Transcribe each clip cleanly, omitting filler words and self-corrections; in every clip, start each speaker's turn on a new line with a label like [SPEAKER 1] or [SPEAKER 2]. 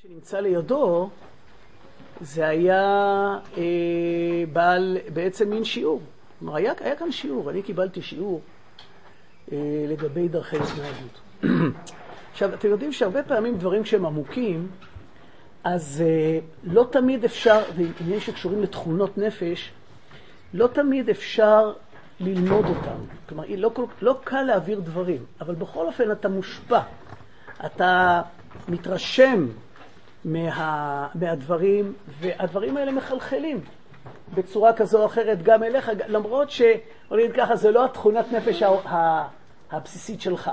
[SPEAKER 1] שנמצא לידו זה היה בעל בעצם מין שיעור. כלומר, היה כאן שיעור, אני קיבלתי שיעור לגבי דרכי התנהגות. עכשיו, אתם יודעים שהרבה פעמים דברים כשהם עמוקים, אז לא תמיד אפשר, ועניינים שקשורים לתכונות נפש, לא תמיד אפשר ללמוד אותם. כלומר, לא קל להעביר דברים, אבל בכל אופן אתה מושפע, אתה מתרשם מהדברים, והדברים האלה מחלחלים בצורה כזו או אחרת גם אליך, למרות שאולי ככה, זה לא התכונת נפש הבסיסית שלך.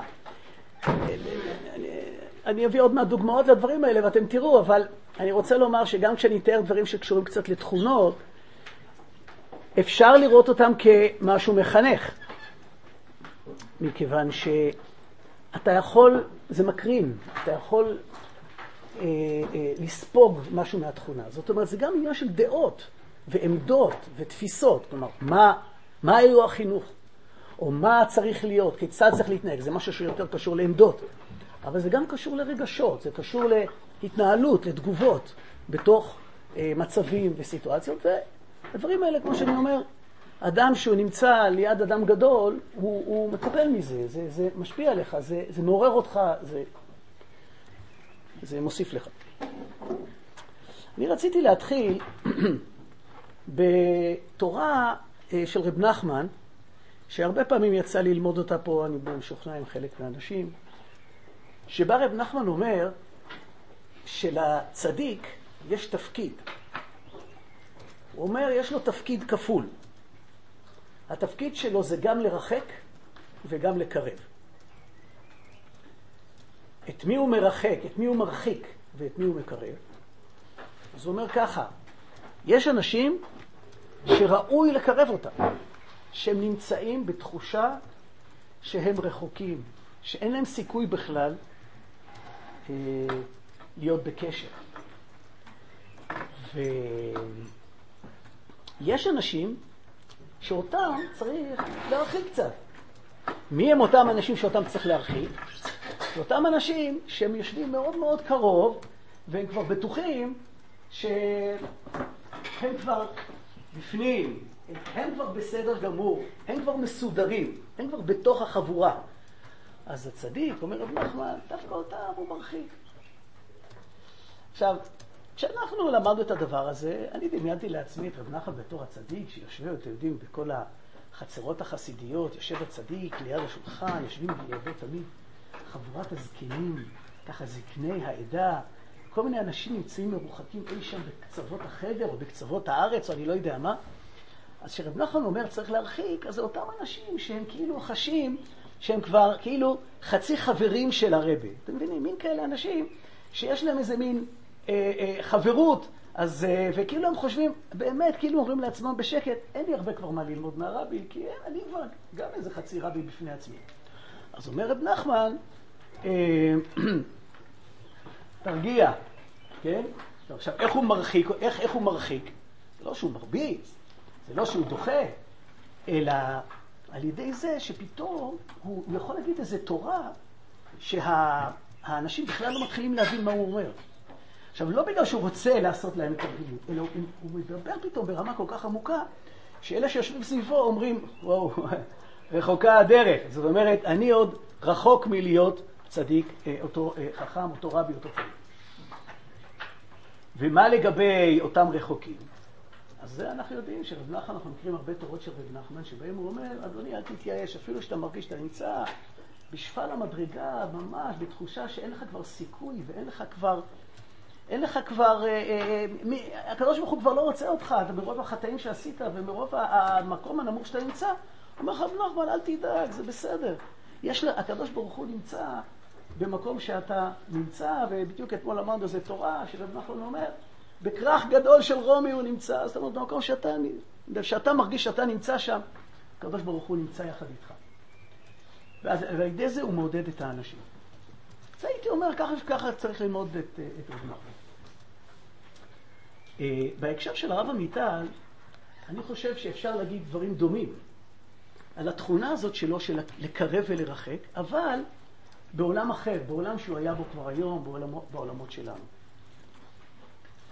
[SPEAKER 1] אני אביא עוד מהדוגמאות לדברים האלה ואתם תראו, אבל אני רוצה לומר שגם כשאני אתאר דברים שקשורים קצת לתכונות, אפשר לראות אותם כמשהו מחנך, מכיוון שאתה יכול, זה מקרין, אתה יכול לספוג משהו מהתכונה. זאת אומרת, זה גם עניין של דעות ועמדות ותפיסות. כלומר, מה היו החינוך? או מה צריך להיות? כיצד צריך להתנהג? זה משהו שיותר קשור לעמדות. אבל זה גם קשור לרגשות, זה קשור להתנהלות, לתגובות, בתוך מצבים וסיטואציות. והדברים האלה, כמו שאני אומר, אדם שהוא נמצא ליד אדם גדול, הוא מקבל מזה, זה משפיע עליך, זה מעורר אותך, זה מוסיף לך. אני רציתי להתחיל בתורה של רב נחמן, שהרבה פעמים יצא ללמוד אותה פה, אני משוכנע עם חלק מהאנשים, שבה רב נחמן אומר שלצדיק יש תפקיד. הוא אומר, יש לו תפקיד כפול. התפקיד שלו זה גם לרחק וגם לקרב. את מי הוא מרחק, את מי הוא מרחיק ואת מי הוא מקרב. אז הוא אומר ככה, יש אנשים שראוי לקרב אותם, שהם נמצאים בתחושה שהם רחוקים, שאין להם סיכוי בכלל להיות בקשר. ויש אנשים שאותם צריך להרחיק קצת. מי הם אותם אנשים שאותם צריך להרחיק? אותם אנשים שהם יושבים מאוד מאוד קרוב, והם כבר בטוחים שהם כבר בפנים, הם כבר בסדר גמור, הם כבר מסודרים, הם כבר בתוך החבורה. אז הצדיק, אומר רב נחמן, דווקא אותם הוא מרחיק. עכשיו, כשאנחנו למדנו את הדבר הזה, אני דמיינתי לעצמי את רב נחמן בתור הצדיק, שיושב, אתם יודעים, בכל החצרות החסידיות, יושב הצדיק ליד השולחן, יושבים לידו תמיד חבורת הזקנים, ככה זקני העדה, כל מיני אנשים נמצאים מרוחקים אי שם בקצוות החדר או בקצוות הארץ או אני לא יודע מה. אז שרב נחמן אומר צריך להרחיק, אז זה אותם אנשים שהם כאילו חשים שהם כבר כאילו חצי חברים של הרבי. אתם מבינים? מין כאלה אנשים שיש להם איזה מין חברות, אז, וכאילו הם חושבים, באמת כאילו אומרים לעצמם בשקט, אין לי הרבה כבר מה ללמוד מהרבי, כי אני כבר גם איזה חצי רבי בפני עצמי. אז אומר רב נחמן, תרגיע, כן? עכשיו, איך הוא מרחיק? איך הוא מרחיק? זה לא שהוא מרביץ, זה לא שהוא דוחה, אלא על ידי זה שפתאום הוא יכול להגיד איזו תורה שהאנשים בכלל לא מתחילים להבין מה הוא אומר. עכשיו, לא בגלל שהוא רוצה לעשות להם את הרגילות, אלא הוא מדבר פתאום ברמה כל כך עמוקה, שאלה שיושבים סביבו אומרים, וואו, רחוקה הדרך. זאת אומרת, אני עוד רחוק מלהיות צדיק, אותו חכם, אותו רבי, אותו צדיק. ומה לגבי אותם רחוקים? אז זה אנחנו יודעים שרב נחמן, אנחנו מכירים הרבה תורות של רב נחמן, שבהם הוא אומר, אדוני, אל תתייאש, אפילו שאתה מרגיש שאתה נמצא בשפל המדרגה, ממש, בתחושה שאין לך כבר סיכוי, ואין לך כבר, הקדוש ברוך הוא כבר לא רוצה אותך, אתה מרוב החטאים שעשית, ומרוב המקום הנמוך שאתה נמצא, הוא אומר לך, רב נחמן, אל תדאג, זה בסדר. הקדוש ברוך הוא נמצא במקום שאתה נמצא, ובדיוק אתמול אמרנו, זה תורה שרב נחמן אומר, בכרך גדול של רומי הוא נמצא, זאת אומרת, במקום שאתה מרגיש שאתה נמצא שם, הקדוש ברוך הוא נמצא יחד איתך. ועל ידי זה הוא מעודד את האנשים. אז הייתי אומר, ככה צריך ללמוד את רב נחמן. בהקשר של הרב עמיטל, אני חושב שאפשר להגיד דברים דומים על התכונה הזאת שלו של לקרב ולרחק, אבל בעולם אחר, בעולם שהוא היה בו כבר היום, בעולמות שלנו.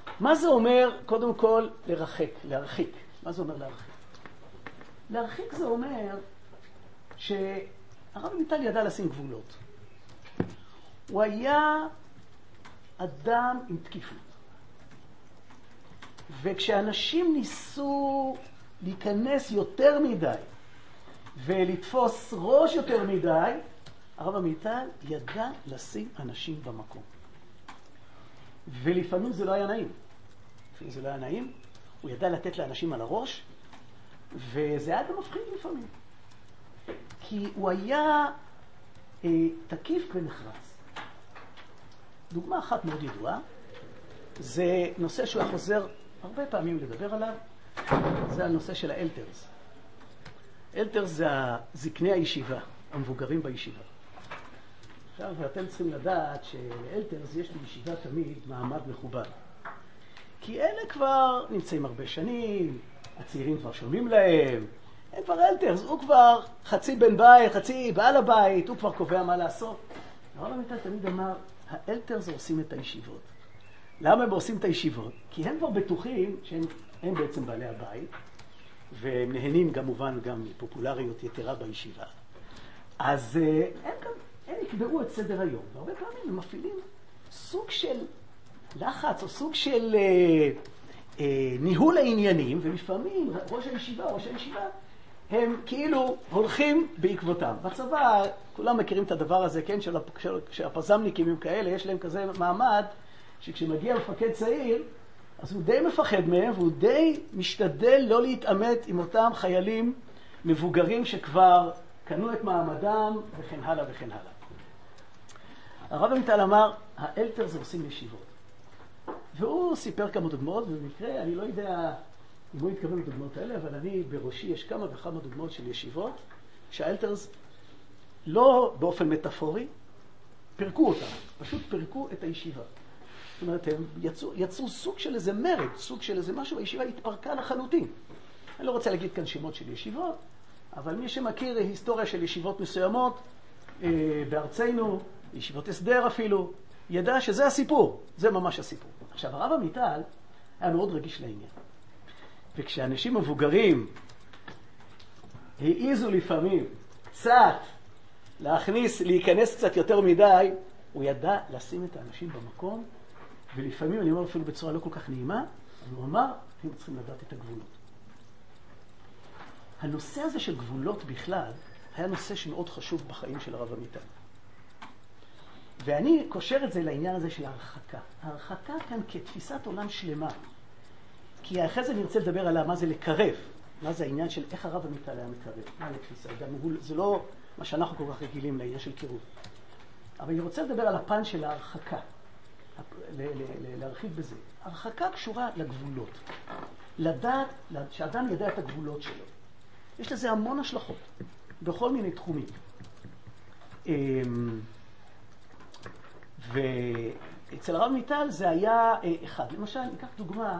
[SPEAKER 1] מה זה אומר, קודם כל, להרחיק? מה זה אומר להרחיק? להרחיק זה אומר שהרב עמיטל ידע לשים גבולות. הוא היה אדם עם תקיפות. וכשאנשים ניסו להיכנס יותר מדי ולתפוס ראש יותר מדי, הרב עמיטל ידע לשים אנשים במקום. ולפעמים זה לא היה נעים. לפעמים זה לא היה נעים. הוא ידע לתת לאנשים על הראש, וזה היה גם מפחיד לפעמים. כי הוא היה תקיף ונחרץ. דוגמה אחת מאוד ידועה, זה נושא שהוא חוזר הרבה פעמים לדבר עליו, זה הנושא של האלטרס. אלטרס זה זקני הישיבה, המבוגרים בישיבה. עכשיו, אתם צריכים לדעת שלאלטרס יש בישיבה תמיד מעמד מכובד. כי אלה כבר נמצאים הרבה שנים, הצעירים כבר שומעים להם, הם כבר אלטרס, הוא כבר חצי בן בית, חצי בעל הבית, הוא כבר קובע מה לעשות. הרב עמיטל תמיד אמר, האלטרס עושים את הישיבות. למה הם עושים את הישיבות? כי הם כבר בטוחים שהם בעצם בעלי הבית, והם נהנים כמובן גם מפופולריות יתרה בישיבה. אז הם יקבעו את סדר היום, והרבה פעמים הם מפעילים סוג של לחץ או סוג של ניהול העניינים, ולפעמים ראש הישיבה הם כאילו הולכים בעקבותם. בצבא, כולם מכירים את הדבר הזה, כן? שהפזמניקים הם כאלה, יש להם כזה מעמד, שכשמגיע מפקד צעיר, אז הוא די מפחד מהם, והוא די משתדל לא להתעמת עם אותם חיילים מבוגרים שכבר קנו את מעמדם, וכן הלאה וכן הלאה. הרב עמיטל אמר, האלטר זה עושים ישיבות. והוא סיפר כמה דוגמאות, ובמקרה, אני לא יודע אם הוא התכוון לדוגמאות האלה, אבל אני בראשי יש כמה וכמה דוגמאות של ישיבות, שהאלטרס לא באופן מטאפורי, פירקו אותם, פשוט פירקו את הישיבה. זאת אומרת, הם יצרו סוג של איזה מרד, סוג של איזה משהו, הישיבה התפרקה לחלוטין. אני לא רוצה להגיד כאן שמות של ישיבות, אבל מי שמכיר היסטוריה של ישיבות מסוימות, בארצנו, ישיבות הסדר אפילו, ידע שזה הסיפור, זה ממש הסיפור. עכשיו, הרב עמיטל היה מאוד רגיש לעניין. וכשאנשים מבוגרים העיזו לפעמים קצת להיכנס קצת יותר מדי, הוא ידע לשים את האנשים במקום, ולפעמים, אני אומר אפילו בצורה לא כל כך נעימה, הוא אמר, אתם צריכים לדעת את הגבולות. הנושא הזה של גבולות בכלל, היה נושא שמאוד חשוב בחיים של הרב עמיטל. ואני קושר את זה לעניין הזה של ההרחקה. ההרחקה כאן כתפיסת עולם שלמה. כי אחרי זה נרצה לדבר על מה זה לקרב. מה זה העניין של איך הרב עמיטל היה מקרב. מה לתפיסה? זה לא מה שאנחנו כל כך רגילים לעניין של קירוב. אבל אני רוצה לדבר על הפן של ההרחקה. להרחיב בזה. הרחקה קשורה לגבולות. לדעת, שאדם ידע את הגבולות שלו. יש לזה המון השלכות. בכל מיני תחומים. ואצל הרב עמיטל זה היה אחד. למשל, ניקח דוגמה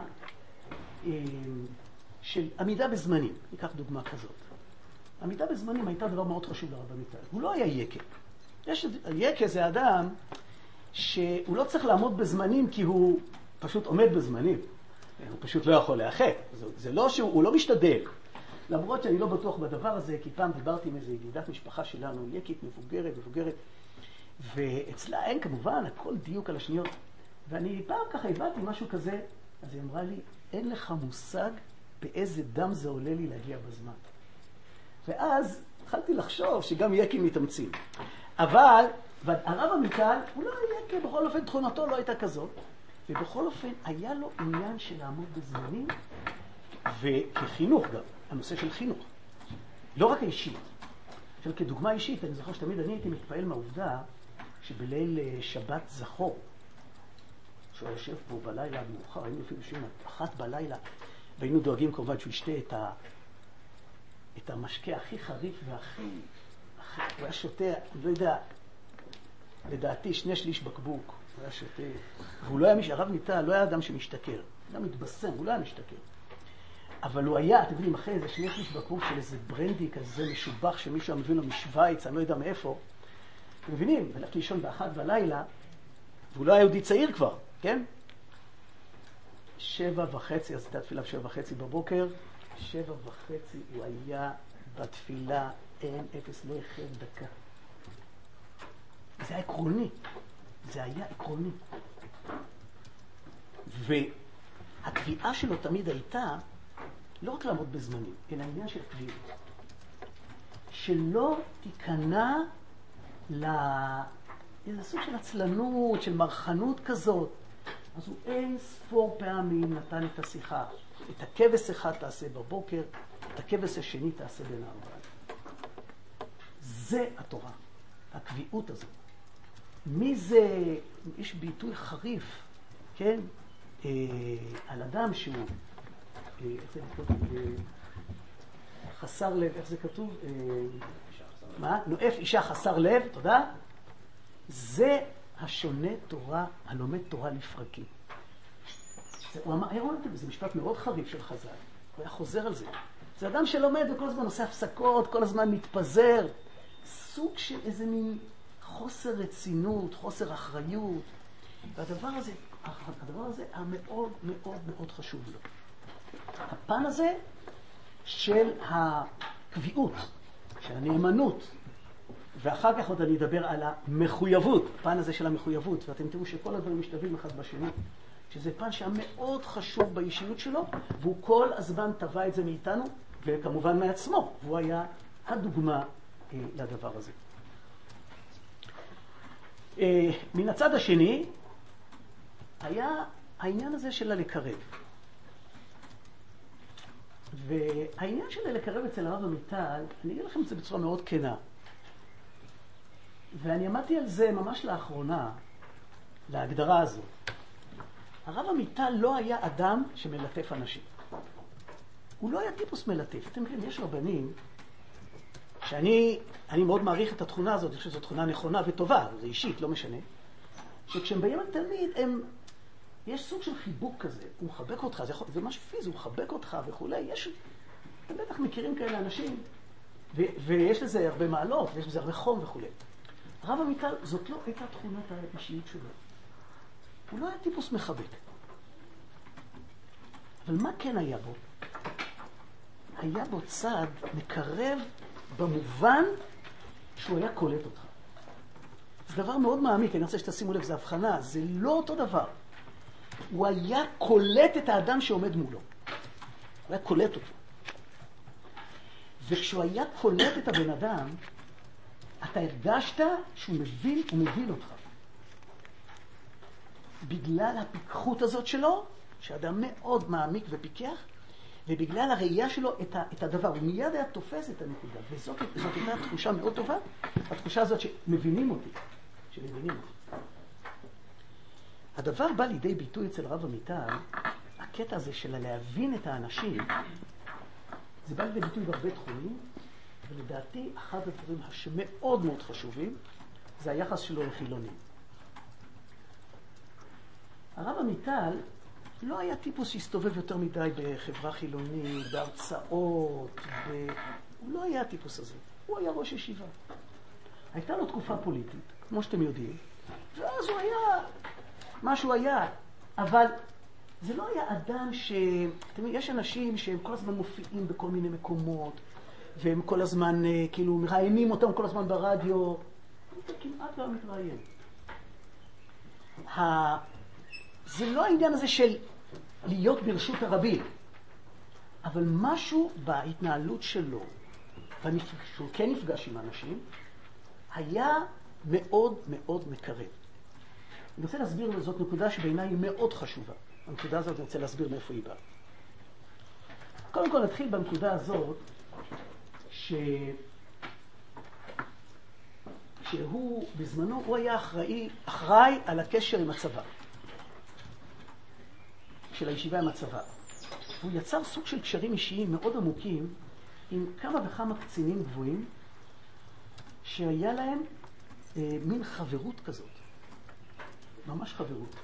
[SPEAKER 1] של עמידה בזמנים. ניקח דוגמה כזאת. עמידה בזמנים הייתה דבר מאוד חשוב לרב עמיטל. הוא לא היה יקה. יקה זה אדם שהוא לא צריך לעמוד בזמנים כי הוא פשוט עומד בזמנים. הוא פשוט לא יכול לאחר. זה לא שהוא לא משתדל. למרות שאני לא בטוח בדבר הזה, כי פעם דיברתי עם איזו ידידת משפחה שלנו, יקית מבוגרת, ואצלה אין כמובן הכל דיוק על השניות. ואני פעם ככה הבאתי משהו כזה, אז היא אמרה לי, אין לך מושג באיזה דם זה עולה לי להגיע בזמן. ואז התחלתי לחשוב שגם יקים מתאמצים. אבל הרב עמיטל, הוא לא היה יקה, בכל אופן תכונתו לא הייתה כזאת, ובכל אופן היה לו עניין של לעמוד בזמנים, וכחינוך גם, הנושא של חינוך. לא רק האישית. עכשיו, כדוגמה אישית, אני זוכר שתמיד אני הייתי מתפעל מהעובדה שבליל שבת זכור, שהוא יושב פה בלילה מאוחר, היינו אפילו שומעים 1 בלילה, והיינו דואגים כמובן שהוא ישתה את המשקה הכי חריף והכי... הוא היה שותה, אני לא יודע, לדעתי 2/3 בקבוק, הוא היה שותה, והוא לא היה הרב עמיטל, לא היה אדם שמשתכר, הוא היה מתבשם, הוא לא היה משתכר. אבל הוא היה, אתם יודעים, אחרי איזה 2/3 בקבוק של איזה ברנדי כזה משובח שמישהו מביא לו משוויץ, אני לא יודע מאיפה, אתם מבינים, הלכתי לישון ב1 בלילה, והוא לא היה יהודי צעיר כבר, כן? 7:30, אז הייתה תפילה ב7:30 בבוקר, 7:30 הוא היה בתפילה, אין אפס, לא יחד דקה. זה היה עקרוני. זה היה עקרוני. והקביעה שלו תמיד הייתה לא רק לעמוד בזמנים, אלא העניין של קביעות. שלא תיכנע לאיזה סוג של עצלנות, של מרחנות כזאת. אז הוא אין ספור פעמים נתן את השיחה. את הכבש אחד תעשה בבוקר, את הכבש השני תעשה בין הערביים. זה התורה, הקביעות הזאת. מי זה, יש ביטוי חריף, כן? על אדם שהוא, איך זה כתוב? חסר לב, איך זה כתוב? מה? נואף אישה חסר לב, תודה. זה השונה תורה, הלומד תורה לפרקים. הוא אמר, זה משפט מאוד חריף של חז"ל. הוא היה חוזר על זה. זה אדם שלומד וכל הזמן עושה הפסקות, כל הזמן מתפזר. סוג של איזה מין חוסר רצינות, חוסר אחריות. והדבר הזה, המאוד מאוד מאוד חשוב לו. הפן הזה של הקביעות, של הנאמנות, ואחר כך עוד אני אדבר על המחויבות, הפן הזה של המחויבות, ואתם תראו שכל הדברים משתלבים אחד בשני, שזה פן שהיה מאוד חשוב באישיות שלו, והוא כל הזמן טבע את זה מאיתנו, וכמובן מעצמו, והוא היה הדוגמה לדבר הזה. מן הצד השני, היה העניין הזה של לקרב. והעניין של לקרב אצל הרב עמיטל, אני אגיד לכם את זה בצורה מאוד כנה. ואני עמדתי על זה ממש לאחרונה, להגדרה הזו. הרב עמיטל לא היה אדם שמלטף אנשים. הוא לא היה טיפוס מלטף. אתם יודעים, יש רבנים שאני מאוד מעריך את התכונה הזאת, אני חושב שזו תכונה נכונה וטובה, זה אישית, לא משנה. שכשהם באים על תלמיד, יש סוג של חיבוק כזה, הוא מחבק אותך, זה משהו פיזי, הוא מחבק אותך וכולי. אתם בטח מכירים כאלה אנשים, ויש לזה הרבה מעלות, ויש לזה הרבה חום וכולי. הרב עמיטל, זאת לא הייתה תכונת האישיות שלו. הוא לא היה טיפוס מחבק. אבל מה כן היה בו? היה בו צד מקרב במובן שהוא היה קולט אותך. זה דבר מאוד מעמיק, אני רוצה שתשימו לב, זה הבחנה, זה לא אותו דבר. הוא היה קולט את האדם שעומד מולו. הוא היה קולט אותו. וכשהוא היה קולט את הבן אדם, אתה הרגשת שהוא מבין אותך. בגלל הפיקחות הזאת שלו, שאדם מאוד מעמיק ופיקח, ובגלל הראייה שלו את הדבר, הוא מיד היה תופס את הנקודה, וזאת הייתה תחושה מאוד טובה, התחושה הזאת שמבינים אותי. הדבר בא לידי ביטוי אצל רב עמיטל, הקטע הזה של להבין את האנשים, זה בא לידי ביטוי בהרבה תחומים, ולדעתי אחד הדברים שמאוד מאוד חשובים, זה היחס שלו לחילונים. הרב עמיטל לא היה טיפוס שהסתובב יותר מדי בחברה חילונית, בהרצאות, הוא לא היה הטיפוס הזה. הוא היה ראש ישיבה. הייתה לו תקופה פוליטית, כמו שאתם יודעים, ואז הוא היה מה שהוא היה. אבל זה לא היה אדם אתם יודעים, יש אנשים שהם כל הזמן מופיעים בכל מיני מקומות, והם כל הזמן כאילו מראיינים אותם כל הזמן ברדיו. הוא כמעט לא מתראיין. זה לא העניין הזה של להיות ברשות הרבים, אבל משהו בהתנהלות שלו, שהוא כן נפגש עם אנשים, היה מאוד מאוד מקרב. אני רוצה להסביר, זאת נקודה שבעיניי היא מאוד חשובה. הנקודה הזאת אני רוצה להסביר מאיפה היא באה. קודם כל נתחיל בנקודה הזאת, שהוא בזמנו, הוא היה אחראי על הקשר עם הצבא. של הישיבה עם הצבא. הוא יצר סוג של קשרים אישיים מאוד עמוקים עם כמה וכמה קצינים גבוהים שהיה להם מין חברות כזאת. ממש חברות.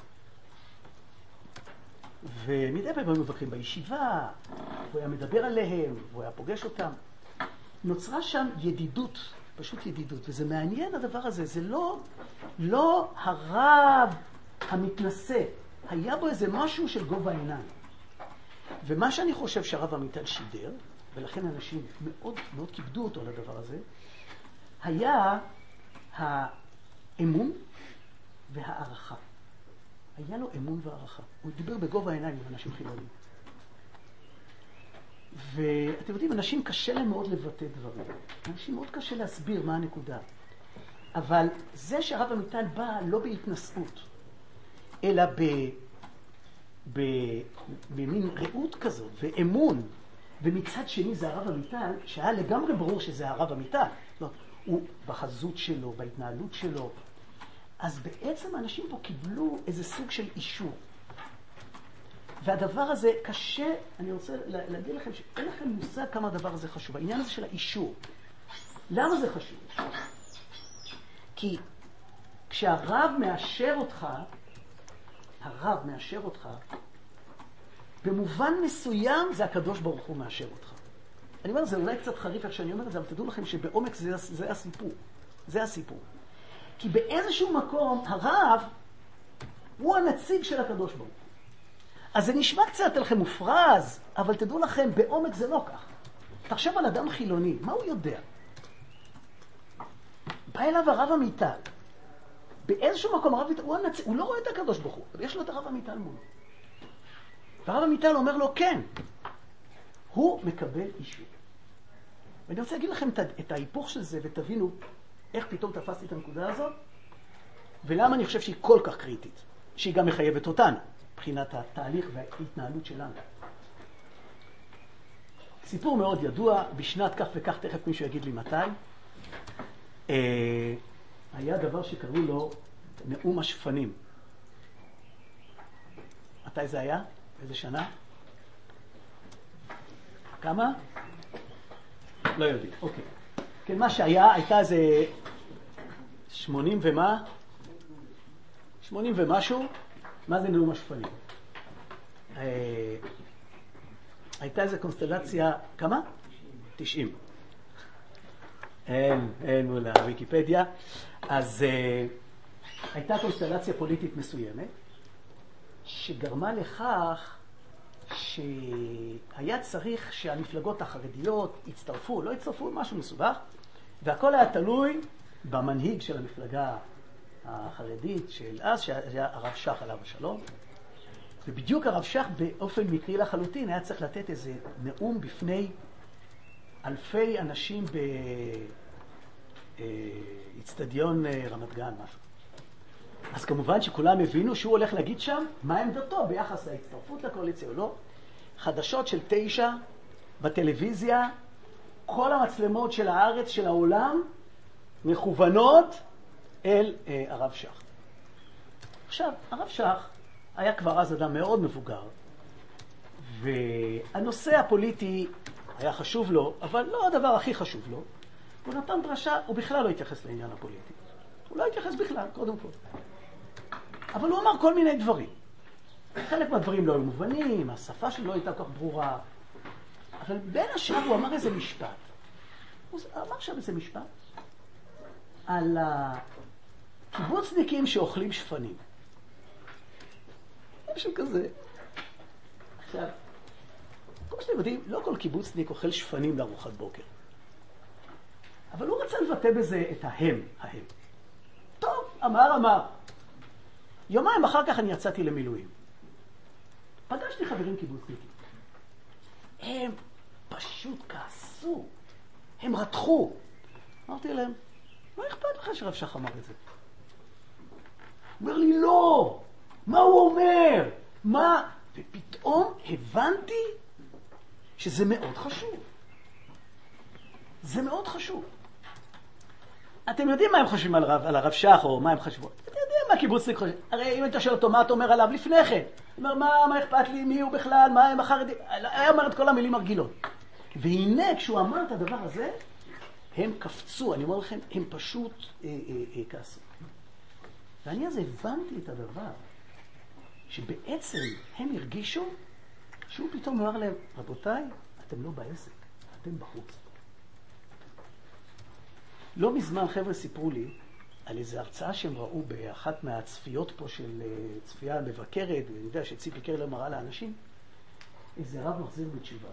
[SPEAKER 1] ומדי פעם הם מבקרים בישיבה, הוא היה מדבר עליהם, הוא היה פוגש אותם. נוצרה שם ידידות, פשוט ידידות, וזה מעניין הדבר הזה, זה לא הרב המתנשא, היה בו איזה משהו של גובה העיניים. ומה שאני חושב שהרב עמיטל שידר, ולכן אנשים מאוד מאוד כיבדו אותו לדבר הזה, היה האמון והערכה. היה לו אמון והערכה. הוא דיבר בגובה העיניים עם אנשים חילונים. ואתם יודעים, אנשים קשה להם מאוד לבטא דברים. אנשים מאוד קשה להסביר מה הנקודה. אבל זה שהרב עמיטל בא לא בהתנשאות, אלא במין ראות כזאת ואמון, ומצד שני זה הרב עמיטל, שהיה לגמרי ברור שזה הרב עמיטל. הוא בחזות שלו, בהתנהלות שלו. אז בעצם האנשים פה קיבלו איזה סוג של אישור. והדבר הזה קשה, אני רוצה להגיד לכם שאין לכם מושג כמה הדבר הזה חשוב. העניין הזה של האישור. למה זה חשוב? כי כשהרב מאשר אותך, במובן מסוים זה הקדוש ברוך הוא מאשר אותך. אני אומר, זה אולי קצת חריף איך שאני אומר את זה, אבל תדעו לכם שבעומק זה הסיפור. זה הסיפור. כי באיזשהו מקום הרב הוא הנציג של הקדוש ברוך הוא. אז זה נשמע קצת לכם מופרז, אבל תדעו לכם, בעומק זה לא כך. תחשב על אדם חילוני, מה הוא יודע? בא אליו הרב עמיטל. באיזשהו מקום הרב עמיטל, הוא לא רואה את הקדוש ברוך הוא, אבל יש לו את הרב עמיטל מולו. והרב עמיטל אומר לו, כן, הוא מקבל אישור. ואני רוצה להגיד לכם את ההיפוך של זה, ותבינו איך פתאום תפסתי את הנקודה הזאת, ולמה אני חושב שהיא כל כך קריטית, שהיא גם מחייבת אותנו, מבחינת התהליך וההתנהלות שלנו. סיפור מאוד ידוע, בשנת כך וכך, תכף מישהו יגיד לי מתי, היה דבר שקראו לו נאום השפנים. מתי זה היה? איזה שנה? כמה? לא יודעים, אוקיי. כן, מה שהיה, הייתה איזה 80 ומה? 80 ומשהו. מה זה נאום השפנים? הייתה איזה קונסטלציה, כמה? 90. אין מול הוויקיפדיה. אז הייתה קונסטלציה פוליטית מסוימת, שגרמה לכך שהיה צריך שהמפלגות החרדיות יצטרפו, לא יצטרפו, משהו מסובך, והכל היה תלוי במנהיג של המפלגה החרדית של אז, שהיה הרב שך עליו השלום. ובדיוק הרב שך באופן מקרי לחלוטין היה צריך לתת איזה נאום בפני אלפי אנשים באצטדיון רמת גן, משהו. אז כמובן שכולם הבינו שהוא הולך להגיד שם מה עמדתו ביחס להצטרפות לקואליציה או לא. חדשות של 9 בטלוויזיה, כל המצלמות של הארץ, של העולם, מכוונות אל הרב שך. עכשיו, הרב שך היה כבר אז אדם מאוד מבוגר, והנושא הפוליטי היה חשוב לו, אבל לא הדבר הכי חשוב לו. הוא נתן דרשה, הוא בכלל לא התייחס לעניין הפוליטי. הוא לא התייחס בכלל, קודם כל. אבל הוא אמר כל מיני דברים. חלק מהדברים לא היו מובנים, השפה שלו הייתה כל כך ברורה. אבל בין השאר הוא אמר איזה משפט. הוא אמר שם איזה משפט על הקיבוצניקים שאוכלים שפנים. משהו כזה. עכשיו, כמו שאתם יודעים, לא כל קיבוצניק אוכל שפנים לארוחת בוקר. אבל הוא רצה לבטא בזה את ההם. טוב, אמר. יומיים אחר כך אני יצאתי למילואים. פגשתי חברים קיבוצניקים. הם פשוט כעסו. הם רתחו. אמרתי להם, מה אכפת לך שרב שך אמר את זה? הוא אומר לי, לא! מה הוא אומר? מה? ופתאום הבנתי שזה מאוד חשוב. זה מאוד חשוב. אתם יודעים מה הם חושבים על הרב שך, או מה הם חשבו? אתם יודעים מה קיבוצניק חושב? הרי אם אתה שואל אותו, מה אתה אומר עליו לפני כן? הוא אומר, מה אכפת לי, מי הוא בכלל, מה הם החרדים? היה אומר את כל המילים הרגילות. והנה, כשהוא אמר את הדבר הזה, הם קפצו, אני אומר לכם, הם פשוט כעסו. ואני אז הבנתי את הדבר, שבעצם הם הרגישו, שהוא פתאום אומר להם, רבותיי, אתם לא בעסק, אתם בחוץ. לא מזמן חבר'ה סיפרו לי על איזו הרצאה שהם ראו באחת מהצפיות פה של צפייה מבקרת, ואני יודע שציפי קרלר מראה לאנשים, איזה רב מחזיר בתשובה.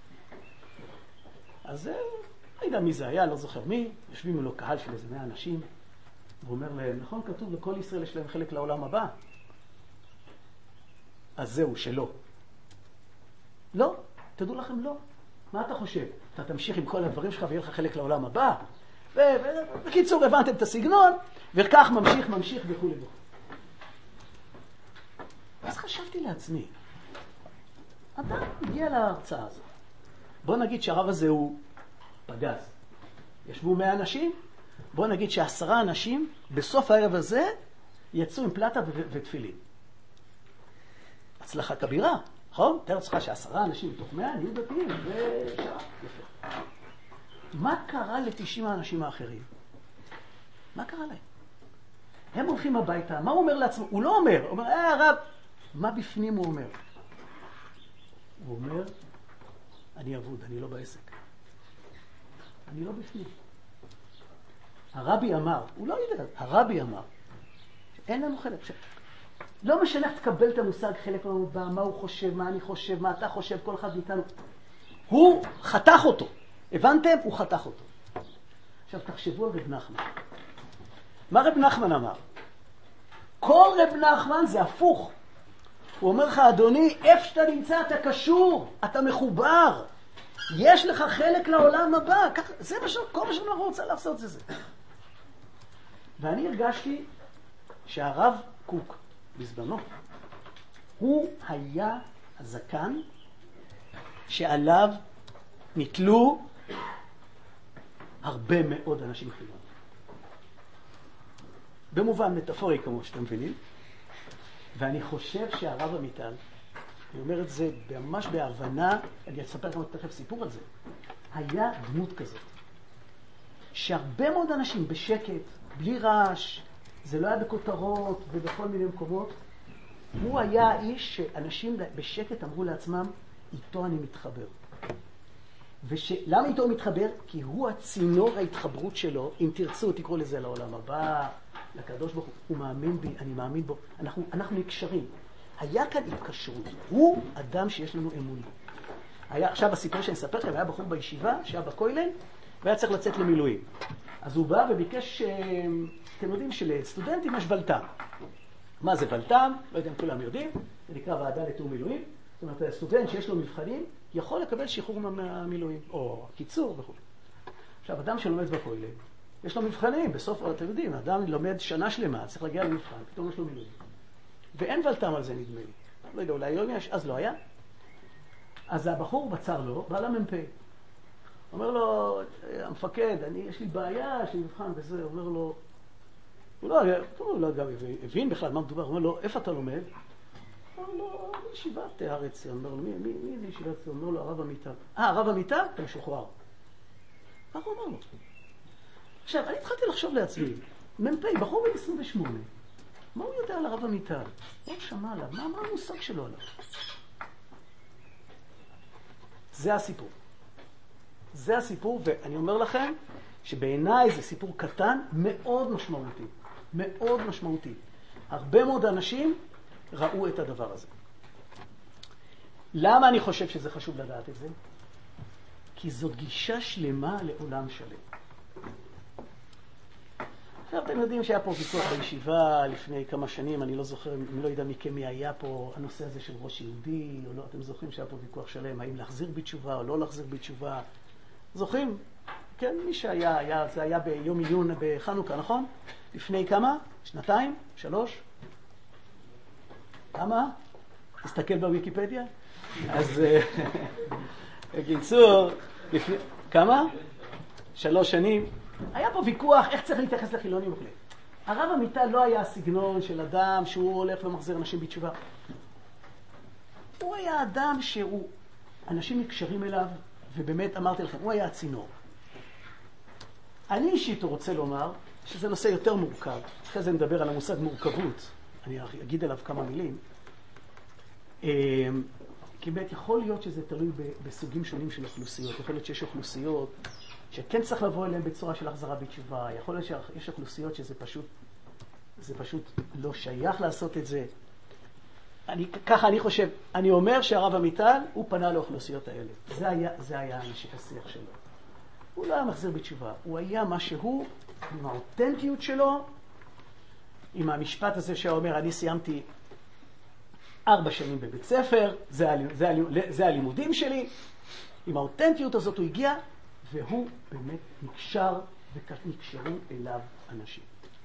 [SPEAKER 1] אז לא יודע מי זה היה, לא זוכר מי, יושבים מולו קהל של איזה 100 אנשים, והוא אומר להם, נכון, כתוב לכל ישראל יש להם חלק לעולם הבא. אז זהו, שלא. לא, תדעו לכם לא. מה אתה חושב? אתה תמשיך עם כל הדברים שלך ויהיה לך חלק לעולם הבא? בקיצור, הבנתם את הסגנון, וכך ממשיך וכו' וכו'. אז חשבתי לעצמי, אדם הגיע להרצאה הזאת. בוא נגיד שהרב הזה הוא פגז. ישבו 100 אנשים, בוא נגיד ש10 אנשים בסוף הערב הזה יצאו עם פלטה ותפילין. הצלחה כבירה, נכון? תאר צריכה ש10 אנשים מתוך 100 נהיו דתיים ושעה. יפה. מה קרה ל90 האנשים האחרים? מה קרה להם? הם הולכים הביתה, מה הוא אומר לעצמו? הוא לא אומר, הוא אומר, הרב, מה בפנים הוא אומר? הוא אומר, אני אבוד, אני לא בעסק. אני לא בפנים. הרבי אמר, הוא לא יודע, הרבי אמר, אין לנו חלק. לא משנה איך תקבל את המושג חלק מהמובע, מה הוא חושב, מה אני חושב, מה אתה חושב, כל אחד מאיתנו. הוא חתך אותו. הבנתם? הוא חתך אותו. עכשיו תחשבו על רב נחמן. מה רב נחמן אמר? כל רב נחמן זה הפוך. הוא אומר לך, אדוני, איפה שאתה נמצא אתה קשור, אתה מחובר. יש לך חלק לעולם הבא. זה כל מה שאני רוצה לעשות זה. ואני הרגשתי שהרב קוק בזמנו, הוא היה הזקן שעליו נתלו הרבה מאוד אנשים חילונים. במובן מטאפורי כמו שאתם מבינים, ואני חושב שהרב עמיטל, אני אומר את זה ממש בהבנה, אני אספר לכם תכף סיפור על זה, היה דמות כזאת, שהרבה מאוד אנשים בשקט, בלי רעש, זה לא היה בכותרות ובכל מיני מקומות, הוא היה האיש שאנשים בשקט אמרו לעצמם, איתו אני מתחבר. למה איתו הוא מתחבר? כי הוא הצינור ההתחברות שלו, אם תרצו, תקראו לזה לעולם הבא, לקדוש ברוך הוא מאמין בי, אני מאמין בו, אנחנו נקשרים. היה כאן התקשרות, הוא אדם שיש לנו אמון. עכשיו הסיפור שאני אספר לכם, היה בחור בישיבה, שהיה בכולל, והיה צריך לצאת למילואים. אז הוא בא וביקש, אתם יודעים שלסטודנטים יש ולתם. מה זה ולתם? לא יודע אם כולם יודעים, זה נקרא ועדה לתיאום מילואים. זאת אומרת, הסטודנט שיש לו מבחנים, יכול לקבל שחרור מהמילואים, או קיצור וכו'. עכשיו, אדם שלומד בכולל, יש לו מבחנים, בסוף, אתם יודעים, אדם לומד שנה שלמה, צריך להגיע למבחן, פתאום יש לו מילואים. ואין ולתם על זה נדמה לי. לא יודע, אולי היום יש, אז לא היה. אז הבחור בצר לו, בא למ"פ. אומר לו, המפקד, יש לי בעיה, יש לי מבחן וזה, אומר לו, הוא לא גם הבין בכלל מה מדובר, הוא אומר לו, איפה אתה לומד? אומר לו, ישיבת הר עציון. אומר לו, מי זה ישיבת עציון? אומר לו, הרב עמיטל. הרב עמיטל? אתה משוחרר. כך הוא אמר לו. עכשיו, אני התחלתי לחשוב לעצמי, מ"פ, בחור בן 28, מה הוא יודע על הרב עמיטל? מה הוא שמע עליו? מה המושג שלו עליו? זה הסיפור. זה הסיפור, ואני אומר לכם שבעיניי זה סיפור קטן מאוד משמעותי. מאוד משמעותי. הרבה מאוד אנשים ראו את הדבר הזה. למה אני חושב שזה חשוב לדעת את זה? כי זאת גישה שלמה לעולם שלם. עכשיו אתם יודעים שהיה פה ויכוח בישיבה לפני כמה שנים, אני לא זוכר, אני לא יודע מכם מי היה פה, הנושא הזה של ראש יהודי, או לא, אתם זוכרים שהיה פה ויכוח שלם, האם להחזיר בתשובה או לא להחזיר בתשובה. זוכרים? כן, מי שהיה, זה היה ביום עיון בחנוכה, נכון? לפני כמה? 2? 3? כמה? תסתכל בוויקיפדיה. אז בקיצור, כמה? 3 שנים. היה פה ויכוח איך צריך להתייחס לחילונים וכו'. הרב עמיטל לא היה הסגנון של אדם שהוא הולך ומחזיר אנשים בתשובה. הוא היה אדם שהוא, אנשים נקשרים אליו, ובאמת אמרתי לכם, הוא היה הצינור. אני אישית רוצה לומר שזה נושא יותר מורכב. אחרי זה נדבר על המושג מורכבות. אני אגיד עליו כמה מילים. כי באמת יכול להיות שזה תלוי בסוגים שונים של אוכלוסיות. יכול להיות שיש אוכלוסיות שכן צריך לבוא אליהם בצורה של החזרה בתשובה. יכול להיות שיש אוכלוסיות שזה פשוט לא שייך לעשות את זה. ככה אני חושב, אני אומר שהרב עמיטל, הוא פנה לאוכלוסיות האלה. זה היה השיח שלו. הוא לא היה מחזיר בתשובה, הוא היה מה שהוא, עם האותנטיות שלו, עם המשפט הזה שאומר, אני סיימתי 4 שנים בבית ספר, זה הלימודים שלי. עם האותנטיות הזאת הוא הגיע, והוא באמת נקשר, וכך נקשרו אליו אנשים.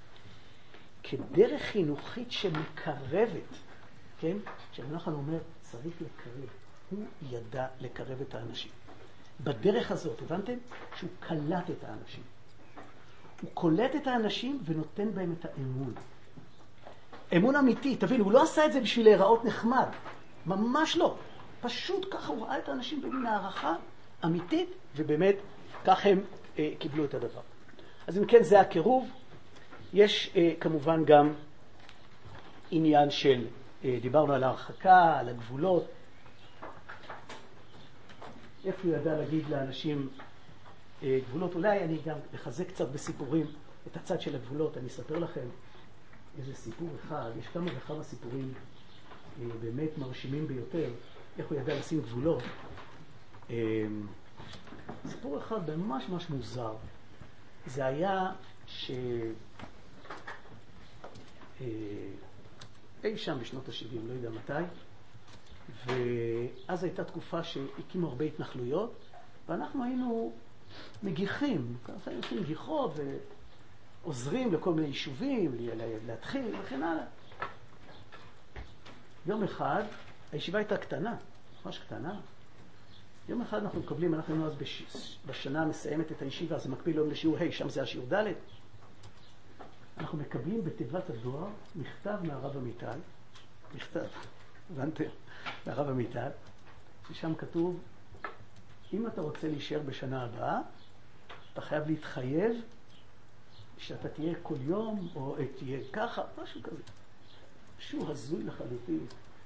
[SPEAKER 1] כדרך חינוכית שמקרבת, כן? כשמנחם אומר, צריך לקרב. הוא ידע לקרב את האנשים. בדרך הזאת, הבנתם? שהוא קלט את האנשים. הוא קולט את האנשים ונותן בהם את האמון. אמון אמיתי, תבינו, הוא לא עשה את זה בשביל להיראות נחמד. ממש לא. פשוט ככה הוא ראה את האנשים במין הערכה אמיתית, ובאמת כך הם קיבלו את הדבר. אז אם כן, זה הקירוב. יש כמובן גם עניין של, דיברנו על ההרחקה, על הגבולות. איפה הוא ידע להגיד לאנשים גבולות? אולי אני גם לחזק קצת בסיפורים את הצד של הגבולות. אני אספר לכם איזה סיפור אחד. יש כמה וכמה סיפורים באמת מרשימים ביותר. איך הוא ידע לשים גבולות. סיפור אחד ממש ממש מוזר. זה היה אי שם בשנות ה-70, לא יודע מתי, ואז הייתה תקופה שהקימו הרבה התנחלויות, ואנחנו היינו מגיחים, היינו עושים גיחות ועוזרים לכל מיני יישובים, להתחיל וכן הלאה. יום אחד, הישיבה הייתה קטנה, ממש קטנה. יום אחד אנחנו מקבלים, אנחנו היינו אז בשנה מסיימת את הישיבה, זה מקביל היום לשיעור ה', שם זה השיעור ד'. אנחנו מקבלים בתיבת הדואר מכתב מהרב עמיטל, מכתב, הבנתם? מהרב עמיטל, ששם כתוב, אם אתה רוצה להישאר בשנה הבאה, אתה חייב להתחייב שאתה תהיה כל יום, או תהיה ככה, משהו כזה. משהו הזוי לחלוטין.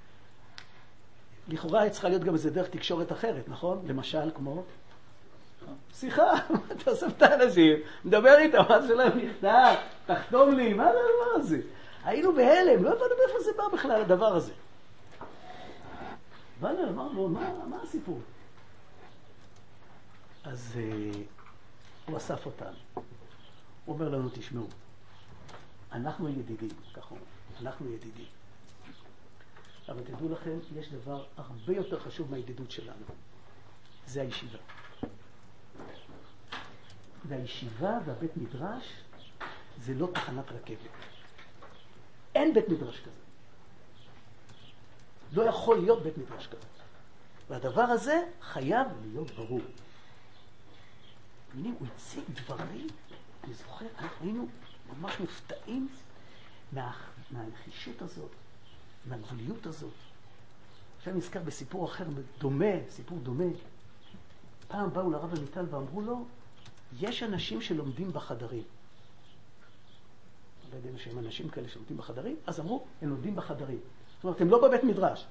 [SPEAKER 1] לכאורה צריכה להיות גם איזה דרך תקשורת אחרת, נכון? למשל, כמו שיחה, אתה אוסף את האנשים, מדבר איתם, מה זה להם מכתב, תחתום לי, מה זה הדבר הזה? היינו בהלם, לא הבנו מאיפה זה בא בכלל הדבר הזה. באנו, אמרנו, מה הסיפור? אז הוא אסף אותנו. הוא אומר לנו, תשמעו, אנחנו ידידים, ככה הוא אומר, אנחנו ידידים. אבל תדעו לכם, יש דבר הרבה יותר חשוב מהידידות שלנו. זה הישיבה. והישיבה והבית מדרש זה לא תחנת רכבת. אין בית מדרש כזה. לא יכול להיות בית מדרש כזה. והדבר הזה חייב להיות ברור. הנה, הוא הציג דברים, אני זוכר, אנחנו היינו ממש מופתעים מהנחישות הזאת, מהגבוליות הזאת. עכשיו נזכר בסיפור אחר דומה, סיפור דומה. פעם באו לרב עמיטל ואמרו לו, יש אנשים שלומדים בחדרים. לא יודעים שהם אנשים כאלה שלומדים בחדרים, אז אמרו, הם לומדים בחדרים. זאת אומרת, הם לא בבית מדרש.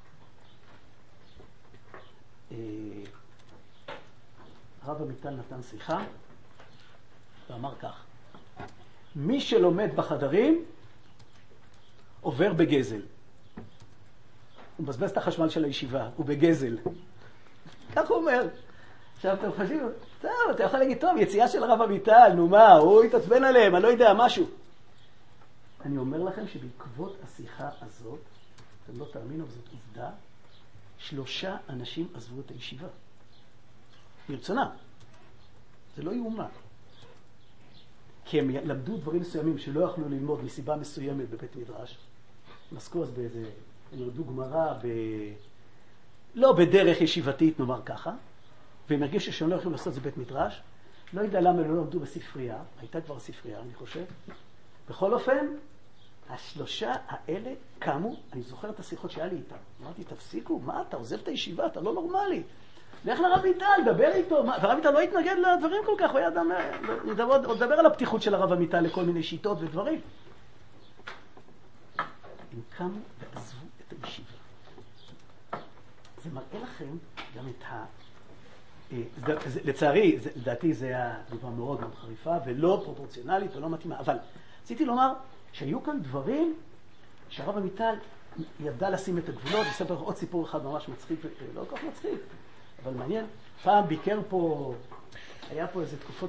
[SPEAKER 1] הרב עמיטל נתן שיחה ואמר כך, מי שלומד בחדרים עובר בגזל. הוא מבזבז את החשמל של הישיבה, הוא בגזל. כך הוא אומר. עכשיו אתם חושבים, טוב, אתה יכול להגיד, טוב, יציאה של הרב עמיטל, נו מה, הוא יתעצבן עליהם, אני לא יודע, משהו. אני אומר לכם שבעקבות השיחה הזאת, אתם לא תאמינו, זאת עובדה, 3 אנשים עזבו את הישיבה. מרצונם. זה לא יאומן. כי הם למדו דברים מסוימים שלא יכלו ללמוד מסיבה מסוימת בבית מדרש. הם עסקו אז באיזה, הם למדו גמרא לא בדרך ישיבתית, נאמר ככה, והם הרגישו שהם לא יכולים לעשות זה בית מדרש. לא יודע למה הם לא למדו בספרייה, הייתה כבר ספרייה, אני חושב. בכל אופן, 3 האלה קמו, אני זוכר את השיחות שהיה לי איתם. אמרתי, תפסיקו, מה אתה עוזב את הישיבה, אתה לא נורמלי. לך לרב עמיטל, דבר איתו. והרב עמיטל לא התנגד לדברים כל כך, הוא היה אדם, עוד דבר על הפתיחות של הרב עמיטל לכל מיני שיטות ודברים. הם קמו ועזבו את הישיבה. זה מראה לכם גם את לצערי, לדעתי זה היה דבר מאוד מאוד חריפה, ולא פרופורציונלית ולא מתאימה, אבל רציתי לומר שהיו כאן דברים שהרב עמיטל ידע לשים את הגבולות. אספר לך עוד סיפור אחד ממש מצחיק, לא כל כך מצחיק, אבל מעניין. פעם ביקר פה, היה פה איזה תקופות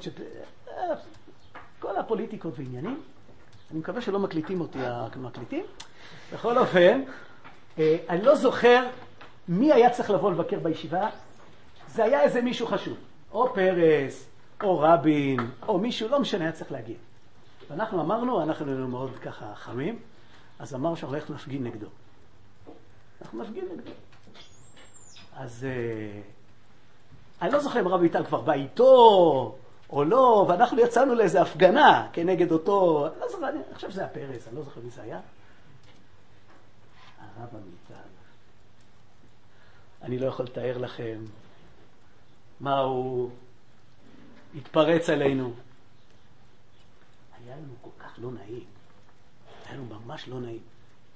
[SPEAKER 1] כל הפוליטיקות ועניינים, אני מקווה שלא מקליטים אותי המקליטים. בכל אופן, אני לא זוכר מי היה צריך לבוא לבקר בישיבה. זה היה איזה מישהו חשוב, או פרס, או רבין, או מישהו, לא משנה, היה צריך להגיע. ואנחנו אמרנו, אנחנו היינו מאוד ככה חמים, אז אמרנו שאנחנו הולכים להפגין נגדו. אנחנו נפגין נגדו. אז אני לא זוכר אם רב עמיטל כבר בא איתו או לא, ואנחנו יצאנו לאיזו הפגנה כנגד אותו, אני לא זוכר, אני חושב שזה היה פרס, אני לא זוכר מי זה היה. הרב עמיטל, אני לא יכול לתאר לכם מה הוא התפרץ עלינו. היה לנו כל כך לא נעים. היה לנו ממש לא נעים.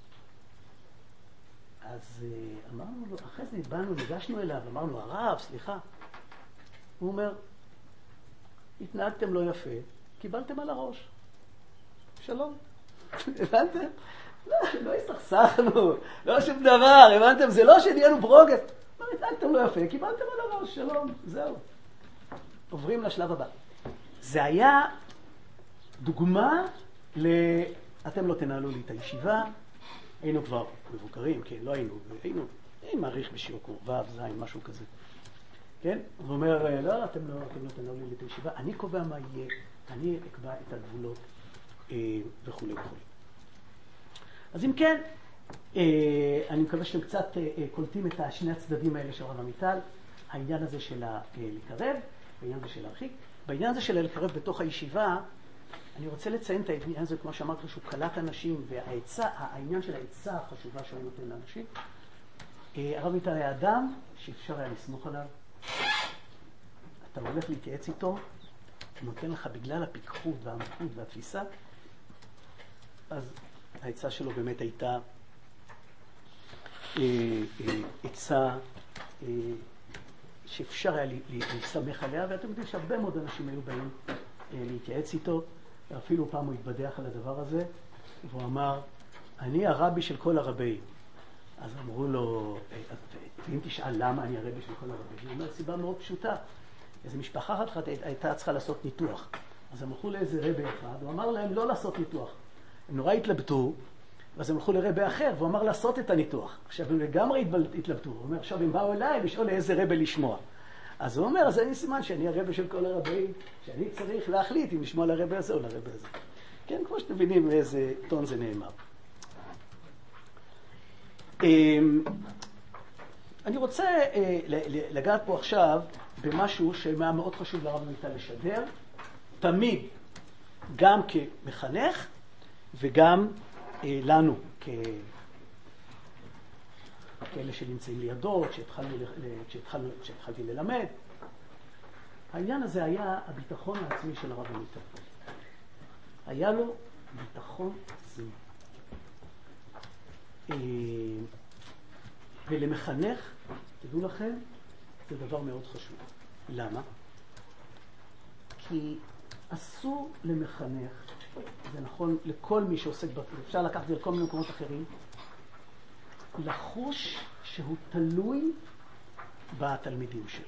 [SPEAKER 1] אז אמרנו לו, אחרי זה באנו, ניגשנו אליו, אמרנו, הרב, סליחה. הוא אומר, התנהגתם לא יפה, קיבלתם על הראש. שלום. הבנתם? לא הסתכסכנו, לא שום דבר, הבנתם? זה לא שנהיינו ברוגת. התנהגתם לא יפה, קיבלתם על הראש, שלום, זהו. עוברים לשלב הבא. זה היה דוגמה אתם לא תנהלו לי את הישיבה, היינו כבר מבוקרים, כן, לא היינו, אני מעריך בשיעור קורבב, זין, משהו כזה. כן? הוא אומר, לא, אתם לא תנהלו לי את הישיבה, אני קובע מה יהיה, אני אקבע את הגבולות וכו' וכו'. אז אם כן, אני מקווה שאתם קצת קולטים את שני הצדדים האלה של הרב עמיטל, העניין הזה של לקרב, העניין הזה של להרחיק. בעניין הזה של לקרב בתוך הישיבה, אני רוצה לציין את העניין הזה, כמו שאמרתי, שהוא קלט אנשים, והעניין של העצה החשובה שהוא נותן לאנשים. הרב עמיטל היה אדם שאפשר היה לסמוך עליו. אתה הולך להתייעץ איתו, הוא נותן לך בגלל הפיקחות והעמקות והתפיסה, אז העצה שלו באמת הייתה עצה שאפשר היה להסתמך עליה, ואתם יודעים שהרבה מאוד אנשים היו באים להתייעץ איתו, ואפילו פעם הוא התבדח על הדבר הזה, והוא אמר, אני הרבי של כל הרבים. אז אמרו לו, אם תשאל למה אני הרבי של כל הרבים, הוא אומר, סיבה מאוד פשוטה. איזו משפחה אחת הייתה צריכה לעשות ניתוח. אז הם הלכו לאיזה רבי אחד, הוא אמר להם לא לעשות ניתוח. הם נורא התלבטו, ואז הם הלכו לרבי אחר, והוא אמר לעשות את הניתוח. עכשיו הם לגמרי התלבטו, הוא אומר, עכשיו הם באו אליי לשאול לאיזה רבי לשמוע. אז הוא אומר, אז אין סימן שאני הרבי של כל הרבים, שאני צריך להחליט אם לשמוע לרבי הזה או לרבי הזה. כן, כמו שאתם מבינים באיזה טון זה נאמר. אני רוצה לגעת פה עכשיו במשהו שהיה מאוד חשוב לרב עמיטל לשדר, תמיד, גם כמחנך וגם לנו, כאלה שנמצאים לידו, כשהתחלתי ללמד. העניין הזה היה הביטחון העצמי של הרב עמיטל. היה לו ביטחון עצמי. ולמחנך, תדעו לכם, זה דבר מאוד חשוב. למה? כי אסור למחנך, זה נכון לכל מי שעוסק, אפשר לקחת את זה לכל מיני מקומות אחרים, לחוש שהוא תלוי בתלמידים שלו.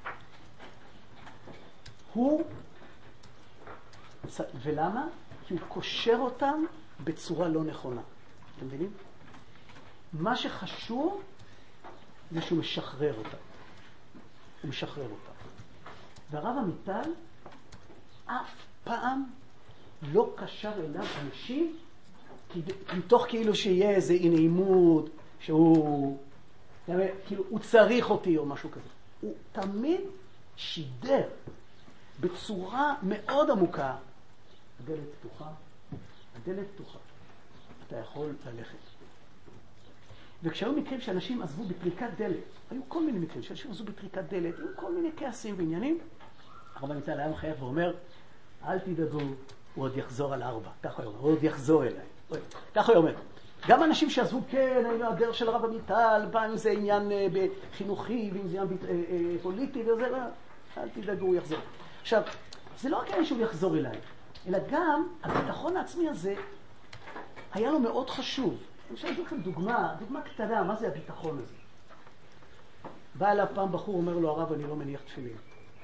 [SPEAKER 1] ולמה? כי הוא קושר אותם בצורה לא נכונה. אתם מבינים? מה שחשוב זה שהוא משחרר אותם. הוא משחרר אותם. והרב עמיטל אף פעם לא קשר אליו אנשים מתוך כאילו שיהיה איזה אי-נעימות, שהוא כאילו הוא צריך אותי או משהו כזה. הוא תמיד שידר בצורה מאוד עמוקה. הדלת פתוחה, הדלת פתוחה. אתה יכול ללכת. וכשהיו מקרים שאנשים עזבו בפריקת דלת, היו כל מיני מקרים שאנשים עזבו בפריקת דלת, עם כל מיני כעסים ועניינים, הרב עמיטל היה מחייך ואומר, אל תדאגו, הוא עוד יחזור על 4. ככה הוא אומר, הוא עוד יחזור אליי. ככה הוא אומר, גם אנשים שעזבו, כן, הדרך של הרב עמיטל, פעם זה עניין חינוכי, ואם זה עניין פוליטי, וזה לא, אל תדאגו, הוא יחזור. עכשיו, זה לא רק העניין שהוא יחזור אליי, אלא גם הביטחון העצמי הזה היה לו מאוד חשוב. אני חושב לכם דוגמה קטנה, מה זה הביטחון הזה? בא אליו פעם בחור, אומר לו, הרב, אני לא מניח תפילין.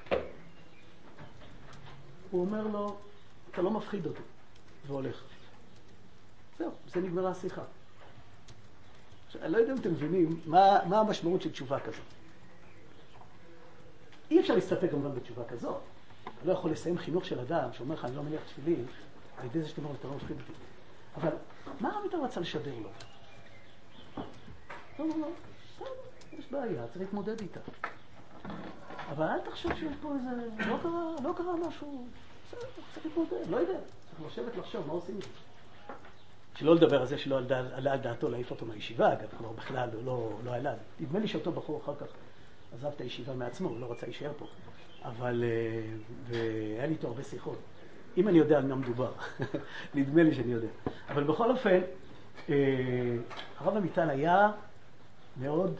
[SPEAKER 1] הוא אומר לו, אתה לא מפחיד אותי, והולך. זהו, זה נגמרה השיחה. עכשיו, אני לא יודע אם אתם מבינים מה המשמעות של תשובה כזאת. אי אפשר להסתפק כמובן בתשובה כזאת. אתה לא יכול לסיים חינוך של אדם שאומר לך, אני לא מניח תפילין, על ידי זה שאתה אומר, אתה לא מפחיד אותי. אבל מה הרב עמיטל רצה לשדר לו? לא, יש בעיה, צריך להתמודד איתה. אבל אל תחשוב שיש פה איזה, לא קרה משהו, צריך להתמודד, לא יודע. צריך לשבת לחשוב, מה עושים איזה? שלא לדבר על זה שלא עלה על דעתו להעיף אותו מהישיבה, אגב, כלומר בכלל לא עלה. נדמה לי שאותו בחור אחר כך עזב את הישיבה מעצמו, הוא לא רצה להישאר פה. אבל, והיה לי איתו הרבה שיחות. אם אני יודע על מה מדובר, נדמה לי שאני יודע. אבל בכל אופן, הרב עמיטל היה מאוד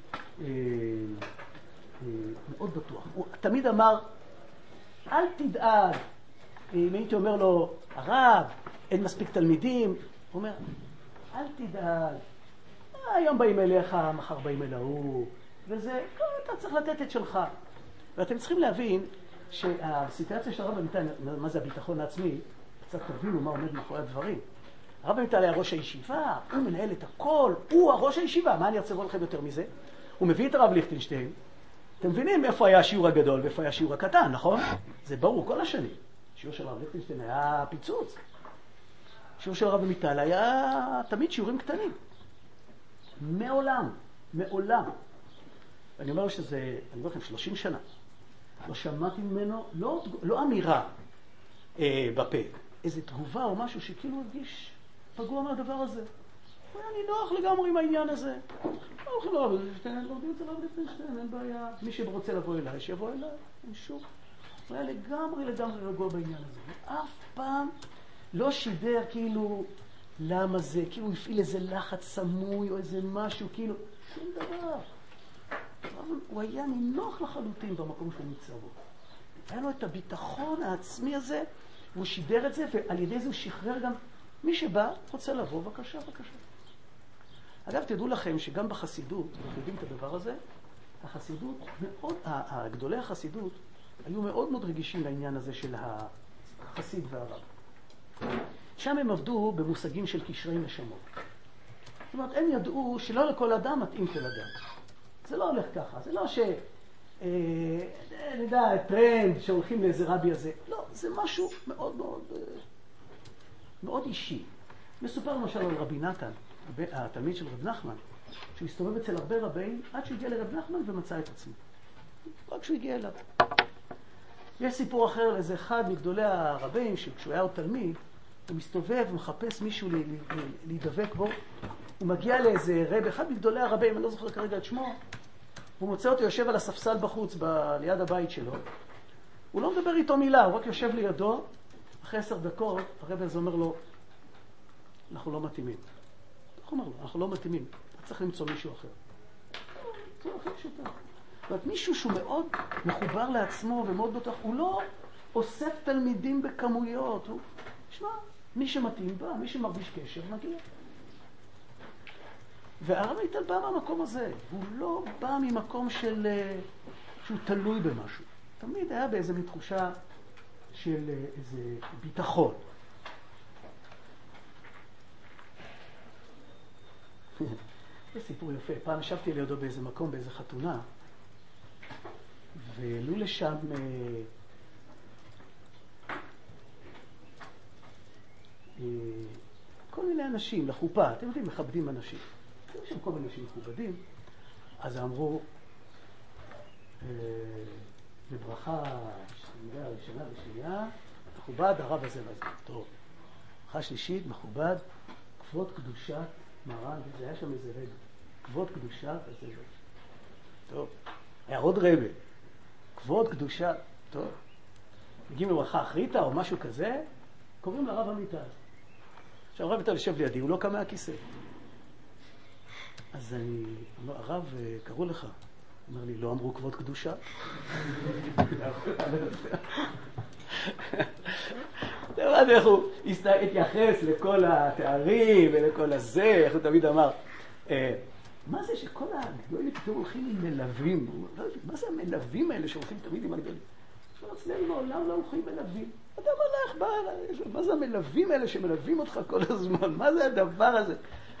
[SPEAKER 1] בטוח. הוא תמיד אמר, אל תדאג. אם הייתי אומר לו, הרב, אין מספיק תלמידים, הוא אומר, אל תדאג. היום באים אליך, מחר באים אל ההוא, וזה, אתה צריך לתת את שלך. ואתם צריכים להבין שהסיטואציה של הרב עמיטל, מה זה הביטחון העצמי, קצת תבינו מה עומד מאחורי הדברים. הרב עמיטל היה ראש הישיבה, הוא מנהל את הכל, הוא הראש הישיבה, מה אני ארצה לבוא לכם יותר מזה? הוא מביא את הרב ליכטנשטיין, אתם מבינים איפה היה השיעור הגדול ואיפה היה השיעור הקטן, נכון? זה ברור כל השנים. השיעור של הרב ליכטנשטיין היה פיצוץ. השיעור של הרב עמיטל היה תמיד שיעורים קטנים. מעולם. ואני אומר שזה, אני אומר לכם, 30 שנה. לא שמעתי ממנו, לא אמירה בפה, איזו תגובה או משהו שכאילו הרגיש פגוע מהדבר הזה. הוא היה נינוח לגמרי עם העניין הזה. הולכים לרב ליכטנשטיין, לומדים את הרב ליכטנשטיין, אין בעיה. מי שרוצה לבוא אליי, שיבוא אליי, אין שום. הוא היה לגמרי רגוע בעניין הזה. אף פעם לא שידר כאילו למה זה, כאילו הוא הפעיל איזה לחץ סמוי או איזה משהו, כאילו, שום דבר. הוא היה נינוח לחלוטין במקום שהוא נמצא בו. היה לו את הביטחון העצמי הזה, והוא שידר את זה, ועל ידי זה הוא שחרר גם מי שבא, רוצה לבוא, בבקשה. אגב, תדעו לכם שגם בחסידות, אנחנו יודעים את הדבר הזה, החסידות, גדולי החסידות, היו מאוד רגישים לעניין הזה של החסיד והרב. שם הם עבדו במושגים של קשרי נשמות. זאת אומרת, הם ידעו שלא לכל אדם מתאים כל אדם. זה לא הולך ככה, זה לא נדע, טרנד שהולכים לאיזה רבי הזה. לא, זה משהו מאוד אישי. מסופר למשל על רבי נתן, התלמיד של רב נחמן, שהוא הסתובב אצל הרבה רבים עד שהוא הגיע לרב נחמן ומצא את עצמו. רק כשהוא הגיע אליו. יש סיפור אחר לאיזה אחד מגדולי הרבים, שכשהוא היה עוד תלמיד, הוא מסתובב ומחפש מישהו להידבק בו. הוא מגיע לאיזה רב, אחד מגדולי הרבים, אני לא זוכר כרגע את שמו, הוא מוצא אותו יושב על הספסל בחוץ, ליד הבית שלו. הוא לא מדבר איתו מילה, הוא רק יושב לידו. אחרי 10 דקות, הרב הזה אומר לו, אנחנו לא מתאימים. איך אומר לו? אנחנו לא מתאימים. אתה צריך למצוא מישהו אחר. זה הכי פשוטה. זאת אומרת, מישהו שהוא מאוד מחובר לעצמו ומאוד בטוח, הוא לא אוסף תלמידים בכמויות. הוא, שמע, מי שמתאים בא, מי שמרגיש קשר, מגיע. והרב עמיטל בא מהמקום הזה. הוא לא בא ממקום שהוא תלוי במשהו. תמיד היה באיזו מתחושה של איזה ביטחון. זה סיפור יפה. פעם ישבתי לידו באיזה מקום, באיזה חתונה, ועלו לשם כל מיני אנשים לחופה. אתם יודעים, מכבדים אנשים. יש שם כל מיני אנשים מכובדים. אז אמרו, בברכה ראשונה ושנייה, מכובד הרב הזה והזה. טוב. ברכה שלישית, מכובד, כבוד קדושת מרן, זה היה שם איזה רגע. כבוד קדושת, אז זה. טוב. היה עוד רבה. כבוד קדושת, טוב. מגיעים לברכה אחריתה או משהו כזה, קוראים לרב עמיטל. עכשיו הרב עמיטל יושב לידי, הוא לא קם מהכיסא. אז אני אומר, הרב, קראו לך. הוא אומר לי, לא אמרו כבוד קדושה? תראה איך הוא התייחס לכל התארים ולכל הזה, איך הוא תמיד אמר, מה זה שכל הגדולים פתאום הולכים עם מלווים? מה זה המלווים האלה שהולכים תמיד עם הגדולים? אצלנו מעולם לא הולכים מלווים. אתה אומר לך, מה זה המלווים האלה שמלווים אותך כל הזמן? מה זה הדבר הזה?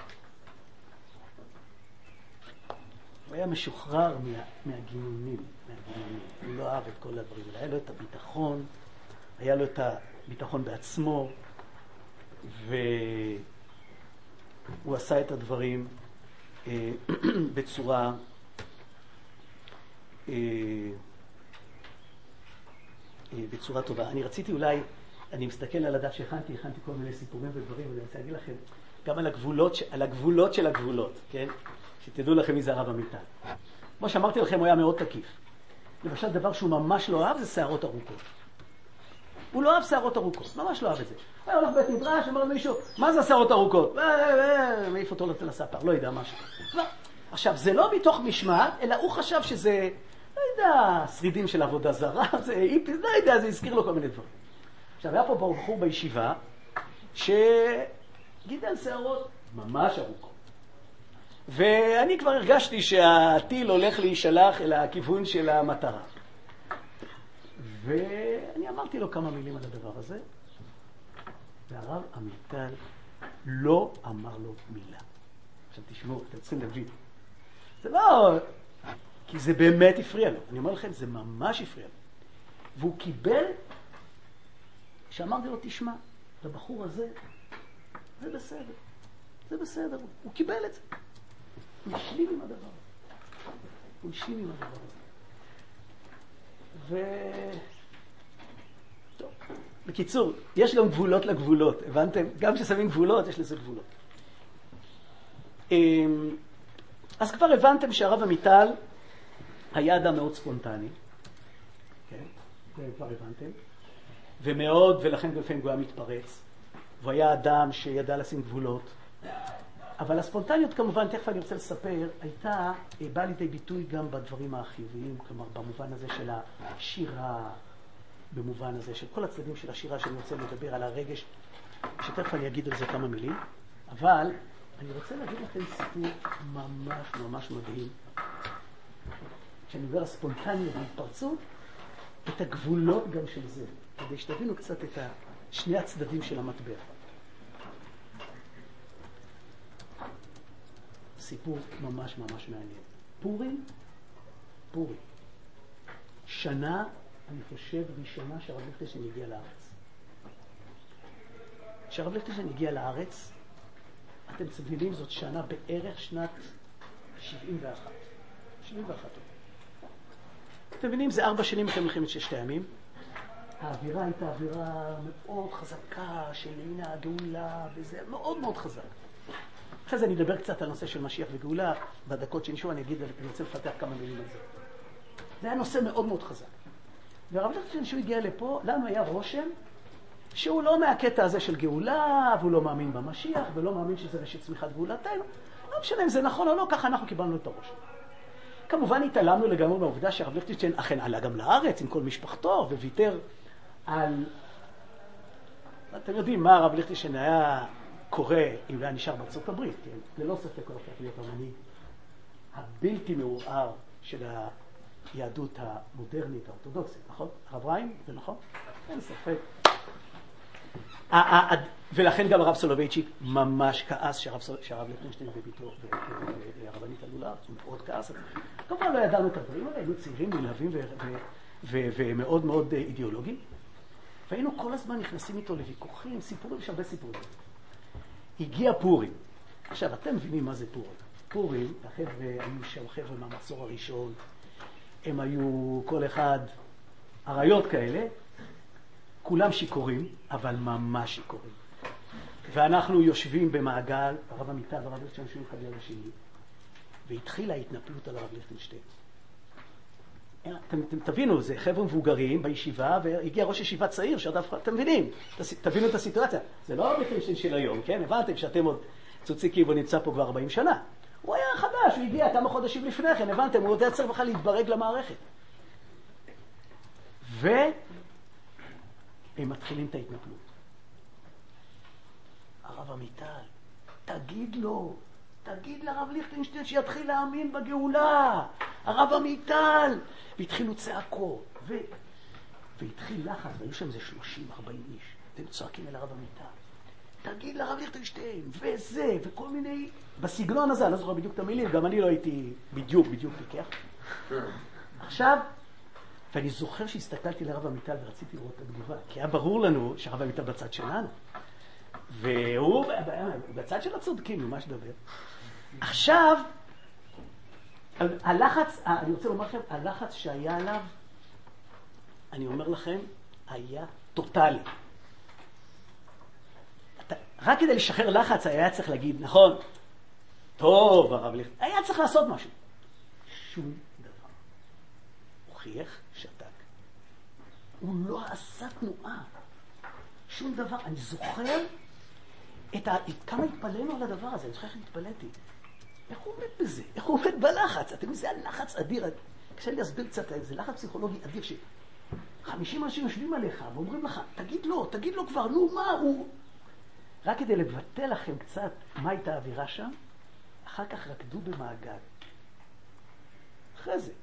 [SPEAKER 1] הוא היה משוחרר מהגינונים. הוא לא אהב את כל הדברים. היה לו את הביטחון, היה לו את הביטחון בעצמו, והוא עשה את הדברים בצורה טובה. אני רציתי אולי, אני מסתכל על הדף שהכנתי כל מיני סיפורים ודברים, ואני רוצה להגיד לכם גם על הגבולות של הגבולות, כן? שתדעו לכם מי זה הרב עמיטל. כמו שאמרתי לכם, הוא היה מאוד תקיף. למשל, דבר שהוא ממש לא אהב זה שערות ארוכות. הוא לא אהב שערות ארוכות, ממש לא אהב את זה. הוא היה הולך בית מדרש, אמר למישהו, מה זה שערות ארוכות? מעיף אותו לספר, לא יודע משהו. עכשיו, זה לא מתוך משמעת, אלא הוא חשב שזה, לא יודע, שרידים של עבודה זרה, זה איפיס, לא יודע, זה הזכיר לו כל מיני דברים. עכשיו, היה פה בחור בישיבה, שגידל שערות ממש ארוכות. ואני כבר הרגשתי שהטיל הולך להישלח אל הכיוון של המטרה. ואני אמרתי לו כמה מילים על הדבר הזה, והרב עמיטל לא אמר לו מילה. עכשיו תשמעו, אתם צריכים להבין. זה לא... כי זה באמת הפריע לו. אני אומר לכם, זה ממש הפריע לו. והוא קיבל, שאמרתי לו, תשמע, לבחור הזה, זה בסדר. זה בסדר. הוא קיבל את זה. הוא השלים עם הדבר הזה. טוב. בקיצור, יש גם גבולות לגבולות, הבנתם? גם כששמים גבולות, יש לזה גבולות. אז כבר הבנתם שהרב עמיטל היה אדם מאוד ספונטני. כן? זה כבר הבנתם. ולכן לפעמים הוא היה מתפרץ. והוא היה אדם שידע לשים גבולות. אבל הספונטניות כמובן, תכף אני רוצה לספר, באה לידי ביטוי גם בדברים החיוביים, כלומר במובן הזה של השירה, במובן הזה של כל הצדדים של השירה שאני רוצה לדבר על הרגש, שתכף אני אגיד על זה כמה מילים, אבל אני רוצה להגיד לכם סיפור ממש ממש מדהים, כשאני מדבר על ספונטניות והתפרצות, את הגבולות גם של זה, כדי שתבינו קצת את שני הצדדים של המטבע. סיפור ממש ממש מעניין. פורים. שנה, אני חושב, ראשונה שהרב ליכטנשטיין הגיע לארץ. כשהרב ליכטנשטיין הגיע לארץ, אתם מבינים, זאת שנה בערך שנת 71. 71. אתם מבינים, זה 4 שנים אחרי מלחמת ששת הימים. האווירה הייתה אווירה מאוד חזקה של הנה הגאולה, וזה מאוד מאוד חזק. אחרי זה אני אדבר קצת על נושא של משיח וגאולה, בדקות שנשארו אני רוצה לפתח כמה מילים על זה. זה היה נושא מאוד מאוד חזק. והרב ליכטנשטיין שהוא הגיע לפה, לנו היה רושם שהוא לא מהקטע הזה של גאולה, והוא לא מאמין במשיח, ולא מאמין שזה ראשית צמיחת גאולתנו. לא משנה אם זה נכון או לא, ככה אנחנו קיבלנו את הרושם. כמובן התעלמנו לגמרי מהעובדה שהרב ליכטנשטיין אכן עלה גם לארץ עם כל משפחתו, וויתר על... אתם יודעים מה הרב ליכטנשטיין היה קורא אם היה נשאר בארצות הברית, כן? ללא ספק הוא הופך להיות המנהיג הבלתי מעורער של היהדות המודרנית האורתודוקסית, נכון? הרב ריים, זה נכון? אין ספק. ולכן גם הרב סולובייצ'יק ממש כעס שהרב ליכטנשטיין וביתו והרבנית עלו לארץ, הוא מאוד כעס. כמובן לא ידענו את הדברים האלה, היינו צעירים, נלהבים ומאוד מאוד אידיאולוגיים. והיינו כל הזמן נכנסים איתו לוויכוחים, סיפורים, יש הרבה סיפורים. הגיע פורים. עכשיו, אתם מבינים מה זה פורים. פורים, החבר'ה, היו שם חבר'ה מהמצור הראשון, הם היו כל אחד עריות כאלה, כולם שיכורים, אבל ממש שיכורים. ואנחנו יושבים במעגל, הרב עמיטל והרב ליכטנשטיין יושבים אחד ליד השני, והתחילה ההתנפלות על הרב ליכטנשטיין. אתם תבינו, זה חבר'ה מבוגרים בישיבה, והגיע ראש ישיבה צעיר, אתם מבינים, תבינו את הסיטואציה. זה לא הרב ליכטנשטיין של היום, כן? הבנתם שאתם עוד צוציקים, הוא נמצא פה כבר 40 שנה. הוא היה הוא הגיע כמה חודשים לפני כן, הבנתם, הוא יותר צריך בכלל להתברג למערכת. והם מתחילים את ההתנפלות. הרב עמיטל, תגיד לרב ליכטנשטיין שיתחיל להאמין בגאולה. הרב עמיטל. והתחילו צעקות, והתחיל לחץ, והיו שם איזה 30-40 איש. אתם צועקים אל הרב עמיטל. תגיד לרב ליכטנשטיין, וזה, וכל מיני... בסגנון הזה, אני לא זוכר בדיוק את המילים, גם אני לא הייתי בדיוק פיקח. עכשיו, ואני זוכר שהסתכלתי לרב עמיטל ורציתי לראות את התגובה, כי היה ברור לנו שהרב עמיטל בצד שלנו. והוא בצד של הצודקים, מה שדבר. עכשיו, הלחץ, אני רוצה לומר לכם, הלחץ שהיה עליו, אני אומר לכם, היה טוטלי. רק כדי לשחרר לחץ היה צריך להגיד, נכון, טוב, הרב ליכט, היה צריך לעשות משהו. שום דבר. הוא חייך, שתק. הוא לא עשה תנועה. שום דבר. אני זוכר כמה התפלאנו על הדבר הזה, אני זוכר איך התפלאתי. איך הוא עומד בזה? איך הוא עומד בלחץ? אתם יודעים, זה הלחץ אדיר. קשה לי להסביר קצת, זה לחץ פסיכולוגי אדיר ש50 אנשים יושבים עליך ואומרים לך, תגיד לו כבר, נו, מה הוא? רק כדי לבטל לכם קצת מה הייתה האווירה שם, אחר כך רקדו במעגל. אחרי זה.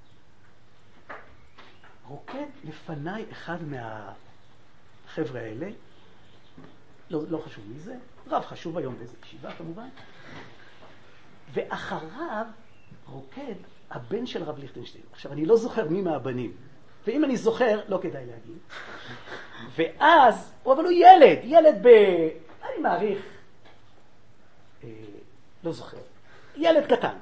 [SPEAKER 1] רוקד לפניי אחד מהחבר'ה האלה, לא חשוב מי זה, רב חשוב היום באיזה ישיבה כמובן, ואחריו רוקד הבן של רב ליכטנשטיין. עכשיו אני לא זוכר מי מהבנים, ואם אני זוכר לא כדאי להגיד. ואז, אבל הוא ילד אני מעריך, לא זוכר, ילד קטן.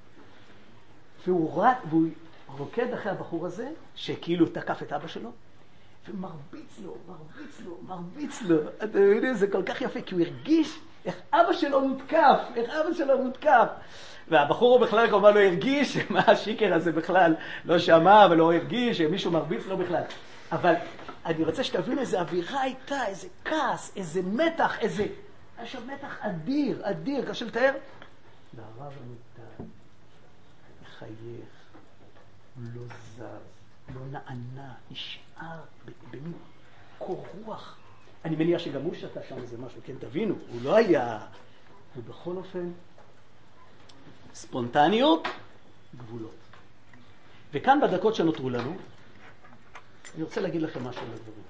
[SPEAKER 1] והוא רוקד אחרי הבחור הזה, שכאילו תקף את אבא שלו, ומרביץ לו. אתם יודעים, זה כל כך יפה, כי הוא הרגיש איך אבא שלו מותקף. והבחור בכלל כמובן לא הרגיש מה השיקר הזה בכלל לא שמע ולא הרגיש שמישהו מרביץ לו בכלל. אבל אני רוצה שתבין איזה אווירה הייתה, איזה כעס, איזה מתח, היה שם מתח אדיר, קשה לתאר. והרב עמיטל מחייך, הוא לא זז, לא נענה, נשאר במין קור רוח. אני מניח שגם הוא שתה שם איזה משהו, כן, תבינו, הוא לא היה, ובכל אופן, ספונטניות, גבולות. וכאן בדקות שנותרו לנו, אני רוצה להגיד לכם משהו על הדברים.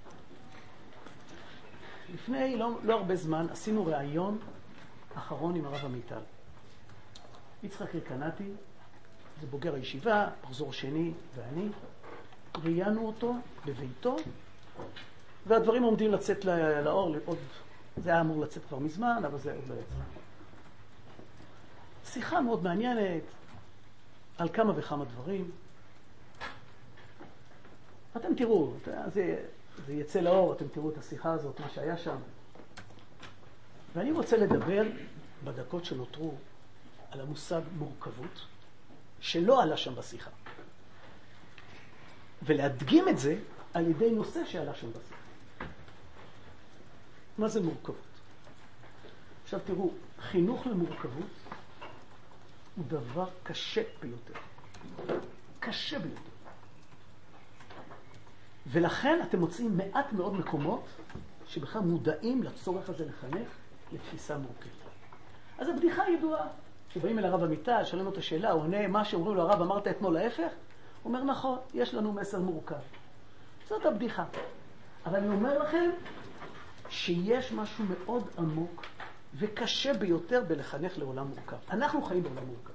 [SPEAKER 1] לפני לא הרבה זמן עשינו ראיון אחרון עם הרב עמיטל. יצחק רקנתי, זה בוגר הישיבה, מחזור שני ואני, ראיינו אותו בביתו, והדברים עומדים לצאת לאור, זה היה אמור לצאת כבר מזמן, אבל זה עוד לא יצא. שיחה מאוד מעניינת על כמה וכמה דברים. אתם תראו, זה יצא לאור, אתם תראו את השיחה הזאת, מה שהיה שם. ואני רוצה לדבר בדקות שנותרו על המושג מורכבות, שלא עלה שם בשיחה. ולהדגים את זה על ידי נושא שעלה שם בשיחה. מה זה מורכבות? עכשיו תראו, חינוך למורכבות הוא דבר קשה ביותר. קשה ביותר. ולכן אתם מוצאים מעט מאוד מקומות שבכלל מודעים לצורך הזה לחנך לתפיסה מורכבת. אז הבדיחה ידועה. כשבאים אל הרב עמיטל, שואלים לו את השאלה, הוא עונה מה שאומרים לו, הרב, אמרת אתמול להפך? הוא אומר, נכון, יש לנו מסר מורכב. זאת הבדיחה. אבל אני אומר לכם שיש משהו מאוד עמוק וקשה ביותר בלחנך לעולם מורכב. אנחנו חיים בעולם מורכב.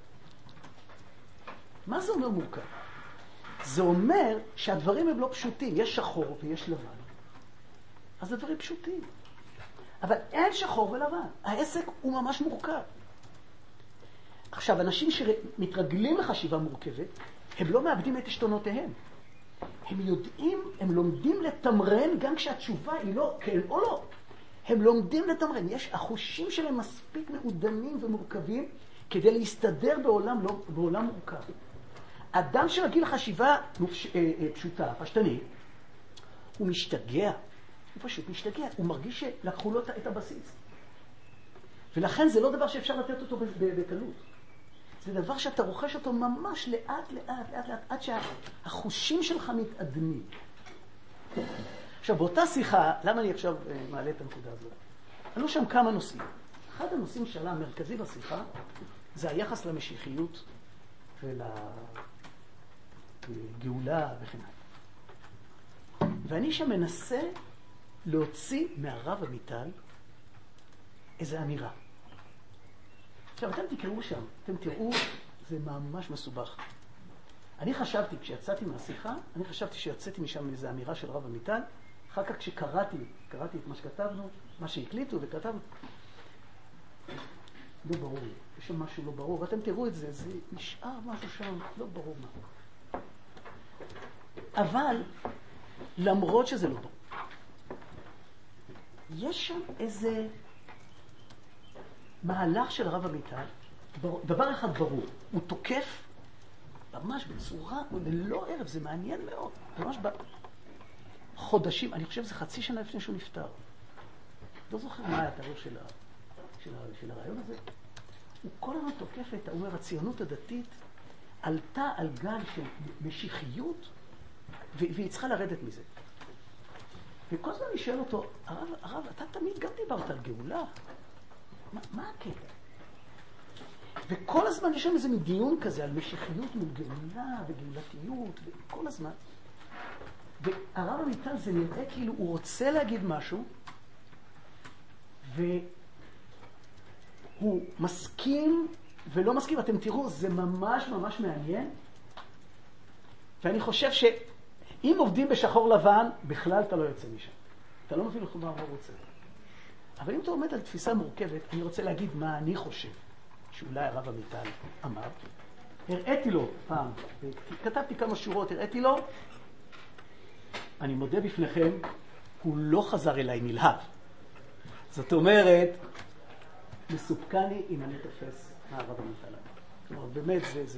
[SPEAKER 1] מה זה אומר מורכב? זה אומר שהדברים הם לא פשוטים. יש שחור ויש לבן. אז הדברים פשוטים. אבל אין שחור ולבן. העסק הוא ממש מורכב. עכשיו, אנשים שמתרגלים לחשיבה מורכבת, הם לא מאבדים את השתונותיהם. הם יודעים, הם לומדים לתמרן גם כשהתשובה היא לא כן או לא. הם לומדים לתמרן. החושים שלהם מספיק מעודנים ומורכבים כדי להסתדר בעולם מורכב. אדם שרגיל לחשיבה פשוטה, פשטנית, הוא משתגע. הוא פשוט משתגע. הוא מרגיש שלקחו לו את הבסיס. ולכן זה לא דבר שאפשר לתת אותו בקלות. זה דבר שאתה רוכש אותו ממש לאט, עד שהחושים שלך מתעדנים. עכשיו, באותה שיחה, למה אני עכשיו מעלה את הנקודה הזאת? עלו שם כמה נושאים. אחד הנושאים שעלה המרכזי בשיחה, זה היחס למשיחיות ולגאולה וכן הלאה. ואני שם מנסה להוציא מהרב עמיטל איזו אמירה. עכשיו, אתם תקראו שם, אתם תראו, זה ממש מסובך. אני חשבתי, כשיצאתי מהשיחה, אני חשבתי שיצאתי משם איזו אמירה של רב עמיטל, אחר כך כשקראתי את מה שכתבנו, מה שהקליטו וכתבנו, לא ברור לי, יש שם משהו לא ברור, ואתם תראו את זה, זה נשאר משהו שם, לא ברור מה. אבל, למרות שזה לא ברור, יש שם איזה מהלך של רב עמיטל, דבר אחד ברור, הוא תוקף ממש בצורה, ללא ערב, זה מעניין מאוד, ממש בחודשים, אני חושב זה חצי שנה לפני שהוא נפטר. לא זוכר מה היה התאריך של הרעיון הזה. הוא כל הזמן תוקף את, הוא אומר, הציונות הדתית עלתה על גל של משיחיות, והיא צריכה לרדת מזה. וכל הזמן אני שואל אותו, הרב, אתה תמיד גם דיברת על גאולה. מה הקטע? וכל הזמן יש שם איזה דיון כזה על משיחיות מול גאולה וגאולתיות, וכל הזמן. והרב עמיטל זה נראה כאילו הוא רוצה להגיד משהו, והוא מסכים ולא מסכים. אתם תראו, זה ממש ממש מעניין. ואני חושב שאם עובדים בשחור לבן, בכלל אתה לא יוצא משם. אתה לא מבין לך מה הוא רוצה. אבל אם אתה עומד על תפיסה מורכבת, אני רוצה להגיד מה אני חושב שאולי הרב עמיטל אמר. הראיתי לו פעם, כתבתי כמה שורות, הראיתי לו, אני מודה בפניכם, הוא לא חזר אליי נלהב. זאת אומרת, מסופקני אם אני תופס מה הרב עמיטל. כלומר, באמת זה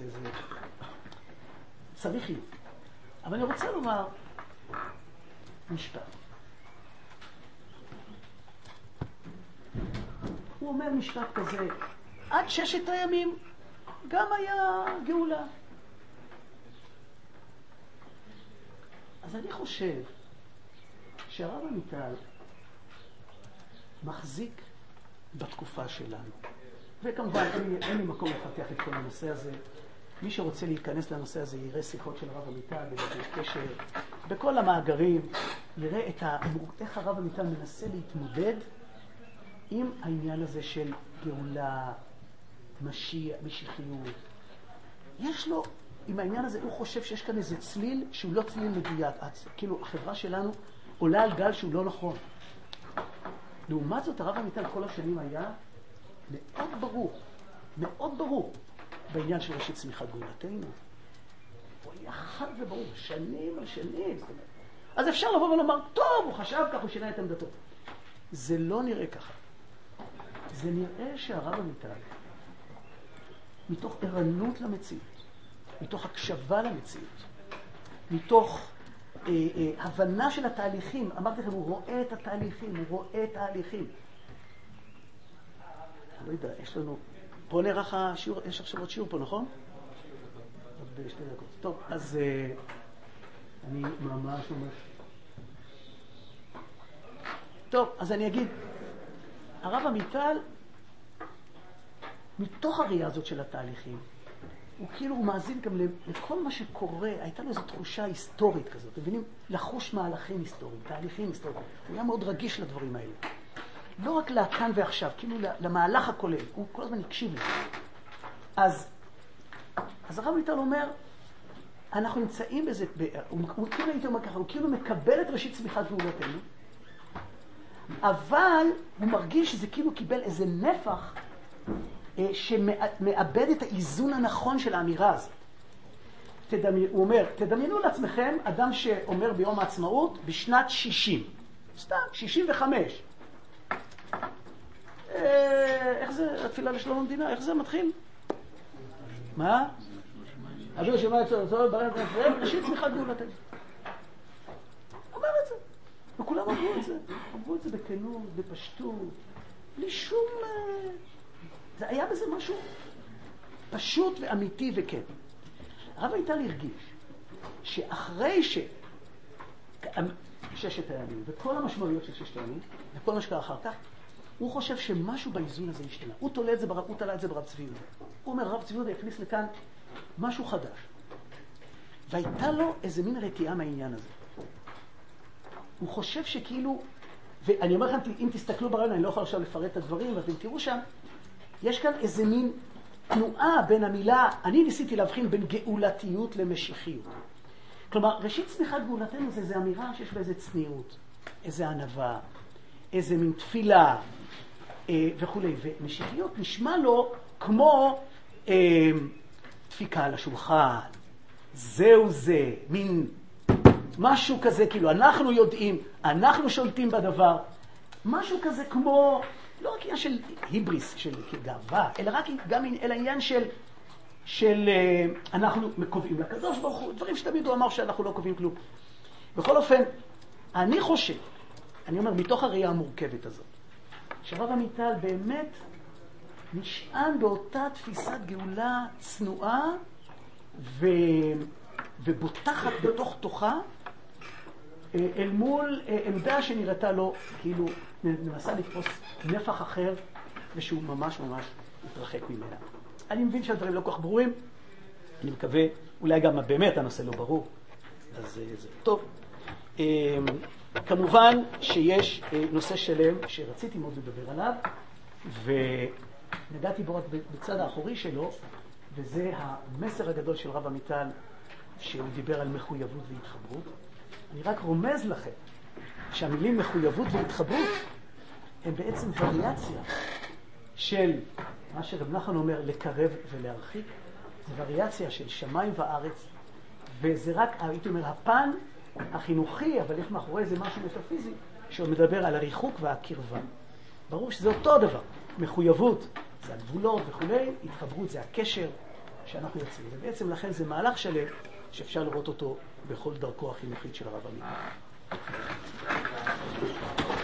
[SPEAKER 1] צריך להיות. אבל אני רוצה לומר משפט. הוא אומר משפט כזה, עד 6 הימים גם היה גאולה. אז אני חושב שהרב עמיטל מחזיק בתקופה שלנו. וכמובן אין לי מקום לפתח את כל הנושא הזה. מי שרוצה להיכנס לנושא הזה יראה שיחות של הרב עמיטל בבתי קשר, בכל המאגרים, יראה איך הרב עמיטל מנסה להתמודד עם העניין הזה של גאולה, משיחיות. יש לו, עם העניין הזה, הוא חושב שיש כאן איזה צליל שהוא לא צליל מדויק. כאילו, החברה שלנו עולה על גל שהוא לא נכון. לעומת זאת, הרב עמיטל כל השנים היה מאוד ברור בעניין של ראשית צמיחת גאולתנו. הוא היה חד וברור, שנים על שנים. אז אפשר לבוא ולומר, טוב, הוא חשב כך, הוא שינה את עמדתו. זה לא נראה ככה. זה נראה שהרב עמיטל, מתוך ערנות למציאות, מתוך הקשבה למציאות, מתוך הבנה של התהליכים, אמרתי לכם, הוא רואה את התהליכים, הוא רואה את ההליכים. אני לא יודע, יש לנו, פה נערך השיעור, יש עכשיו עוד שיעור פה, נכון? עוד 2 דקות. טוב, אז אני ממש. טוב, אז אני אגיד, הרב עמיטל, מתוך הראייה הזאת של התהליכים, הוא כאילו הוא מאזין גם לכל מה שקורה, הייתה לו איזו תחושה היסטורית כזאת, אתם מבינים? לחוש מהלכים היסטוריים, תהליכים היסטוריים. הוא היה מאוד רגיש לדברים האלה. לא רק לכאן ועכשיו, כאילו למהלך הכולל, הוא כל הזמן הקשיב לי. אז הרב עמיטל אומר, אנחנו נמצאים בזה, הוא כאילו הייתי אומר ככה, הוא כאילו מקבל את ראשית צמיחת גאולתנו, אבל הוא מרגיש שזה כאילו קיבל איזה נפח שמאבד את האיזון הנכון של האמירה הזאת. הוא אומר, תדמיינו לעצמכם אדם שאומר ביום העצמאות בשנת 60. סתם, 65. איך זה, התפילה לשלום המדינה, איך זה מתחיל? מה? אבינו שמע את צורת ברם ישראל, ראשית צמיחת גאולתנו. אומר את זה. וכולם אמרו את זה. אמרו את זה בכנות, בפשטות, בלי שום... זה היה בזה משהו פשוט ואמיתי וכן. הרב עמיטל הרגיש שאחרי ששת הימים, וכל המשמעויות של ששת הימים, וכל מה שקרה אחר כך, הוא חושב שמשהו באיזון הזה השתנה. הוא תולה את זה ברב צבי יהודה. הוא אומר, רב צבי יהודה הכניס לכאן משהו חדש. והייתה לו איזה מין רתיעה מהעניין הזה. הוא חושב שכאילו, ואני אומר לכם, אם תסתכלו ברעיון, אני לא יכול עכשיו לפרט את הדברים, ואתם תראו שם, יש כאן איזה מין תנועה בין המילה, אני ניסיתי להבחין בין גאולתיות למשיחיות. כלומר, ראשית צמיחת גאולתנו זה אמירה שיש בה איזה צניעות, איזה ענווה, איזה מין תפילה וכו'. ומשיחיות נשמע לו כמו דפיקה על השולחן, זהו זה, מין משהו כזה, כאילו אנחנו יודעים, אנחנו שולטים בדבר, משהו כזה כמו, לא רק עניין של היבריס, של גאווה, אלא רק גם אל העניין של אנחנו קובעים לקדוש ברוך הוא, דברים שתמיד הוא אמר שאנחנו לא קובעים כלום. בכל אופן, אני חושב, אני אומר, מתוך הראייה המורכבת הזאת, שרב עמיטל באמת נשען באותה תפיסת גאולה צנועה ובוטחת בתוך תוכה, אל מול עמדה שנראתה לו כאילו מנסה לתפוס נפח אחר ושהוא ממש ממש התרחק ממנה. אני מבין שהדברים לא כל כך ברורים, אני מקווה, אולי גם באמת הנושא לא ברור, אז זה טוב. כמובן שיש נושא שלם שרציתי מאוד לדבר עליו, ונגעתי בו רק בצד האחורי שלו, וזה המסר הגדול של רב עמיטל, שהוא דיבר על מחויבות והתחברות. אני רק רומז לכם שהמילים מחויבות והתחברות הם בעצם וריאציה של מה שרב נחמן אומר לקרב ולהרחיק. זה וריאציה של שמיים וארץ, וזה רק, הייתי אומר, הפן החינוכי, אבל איך מאחורי זה משהו מטאפיזי, שהוא מדבר על הריחוק והקרבה. ברור שזה אותו דבר. מחויבות זה הגבולות וכולי, התחברות זה הקשר שאנחנו יוצאים. ובעצם לכן זה מהלך שלם שאפשר לראות אותו בכל דרכו החינוכית של הרב עמיטל.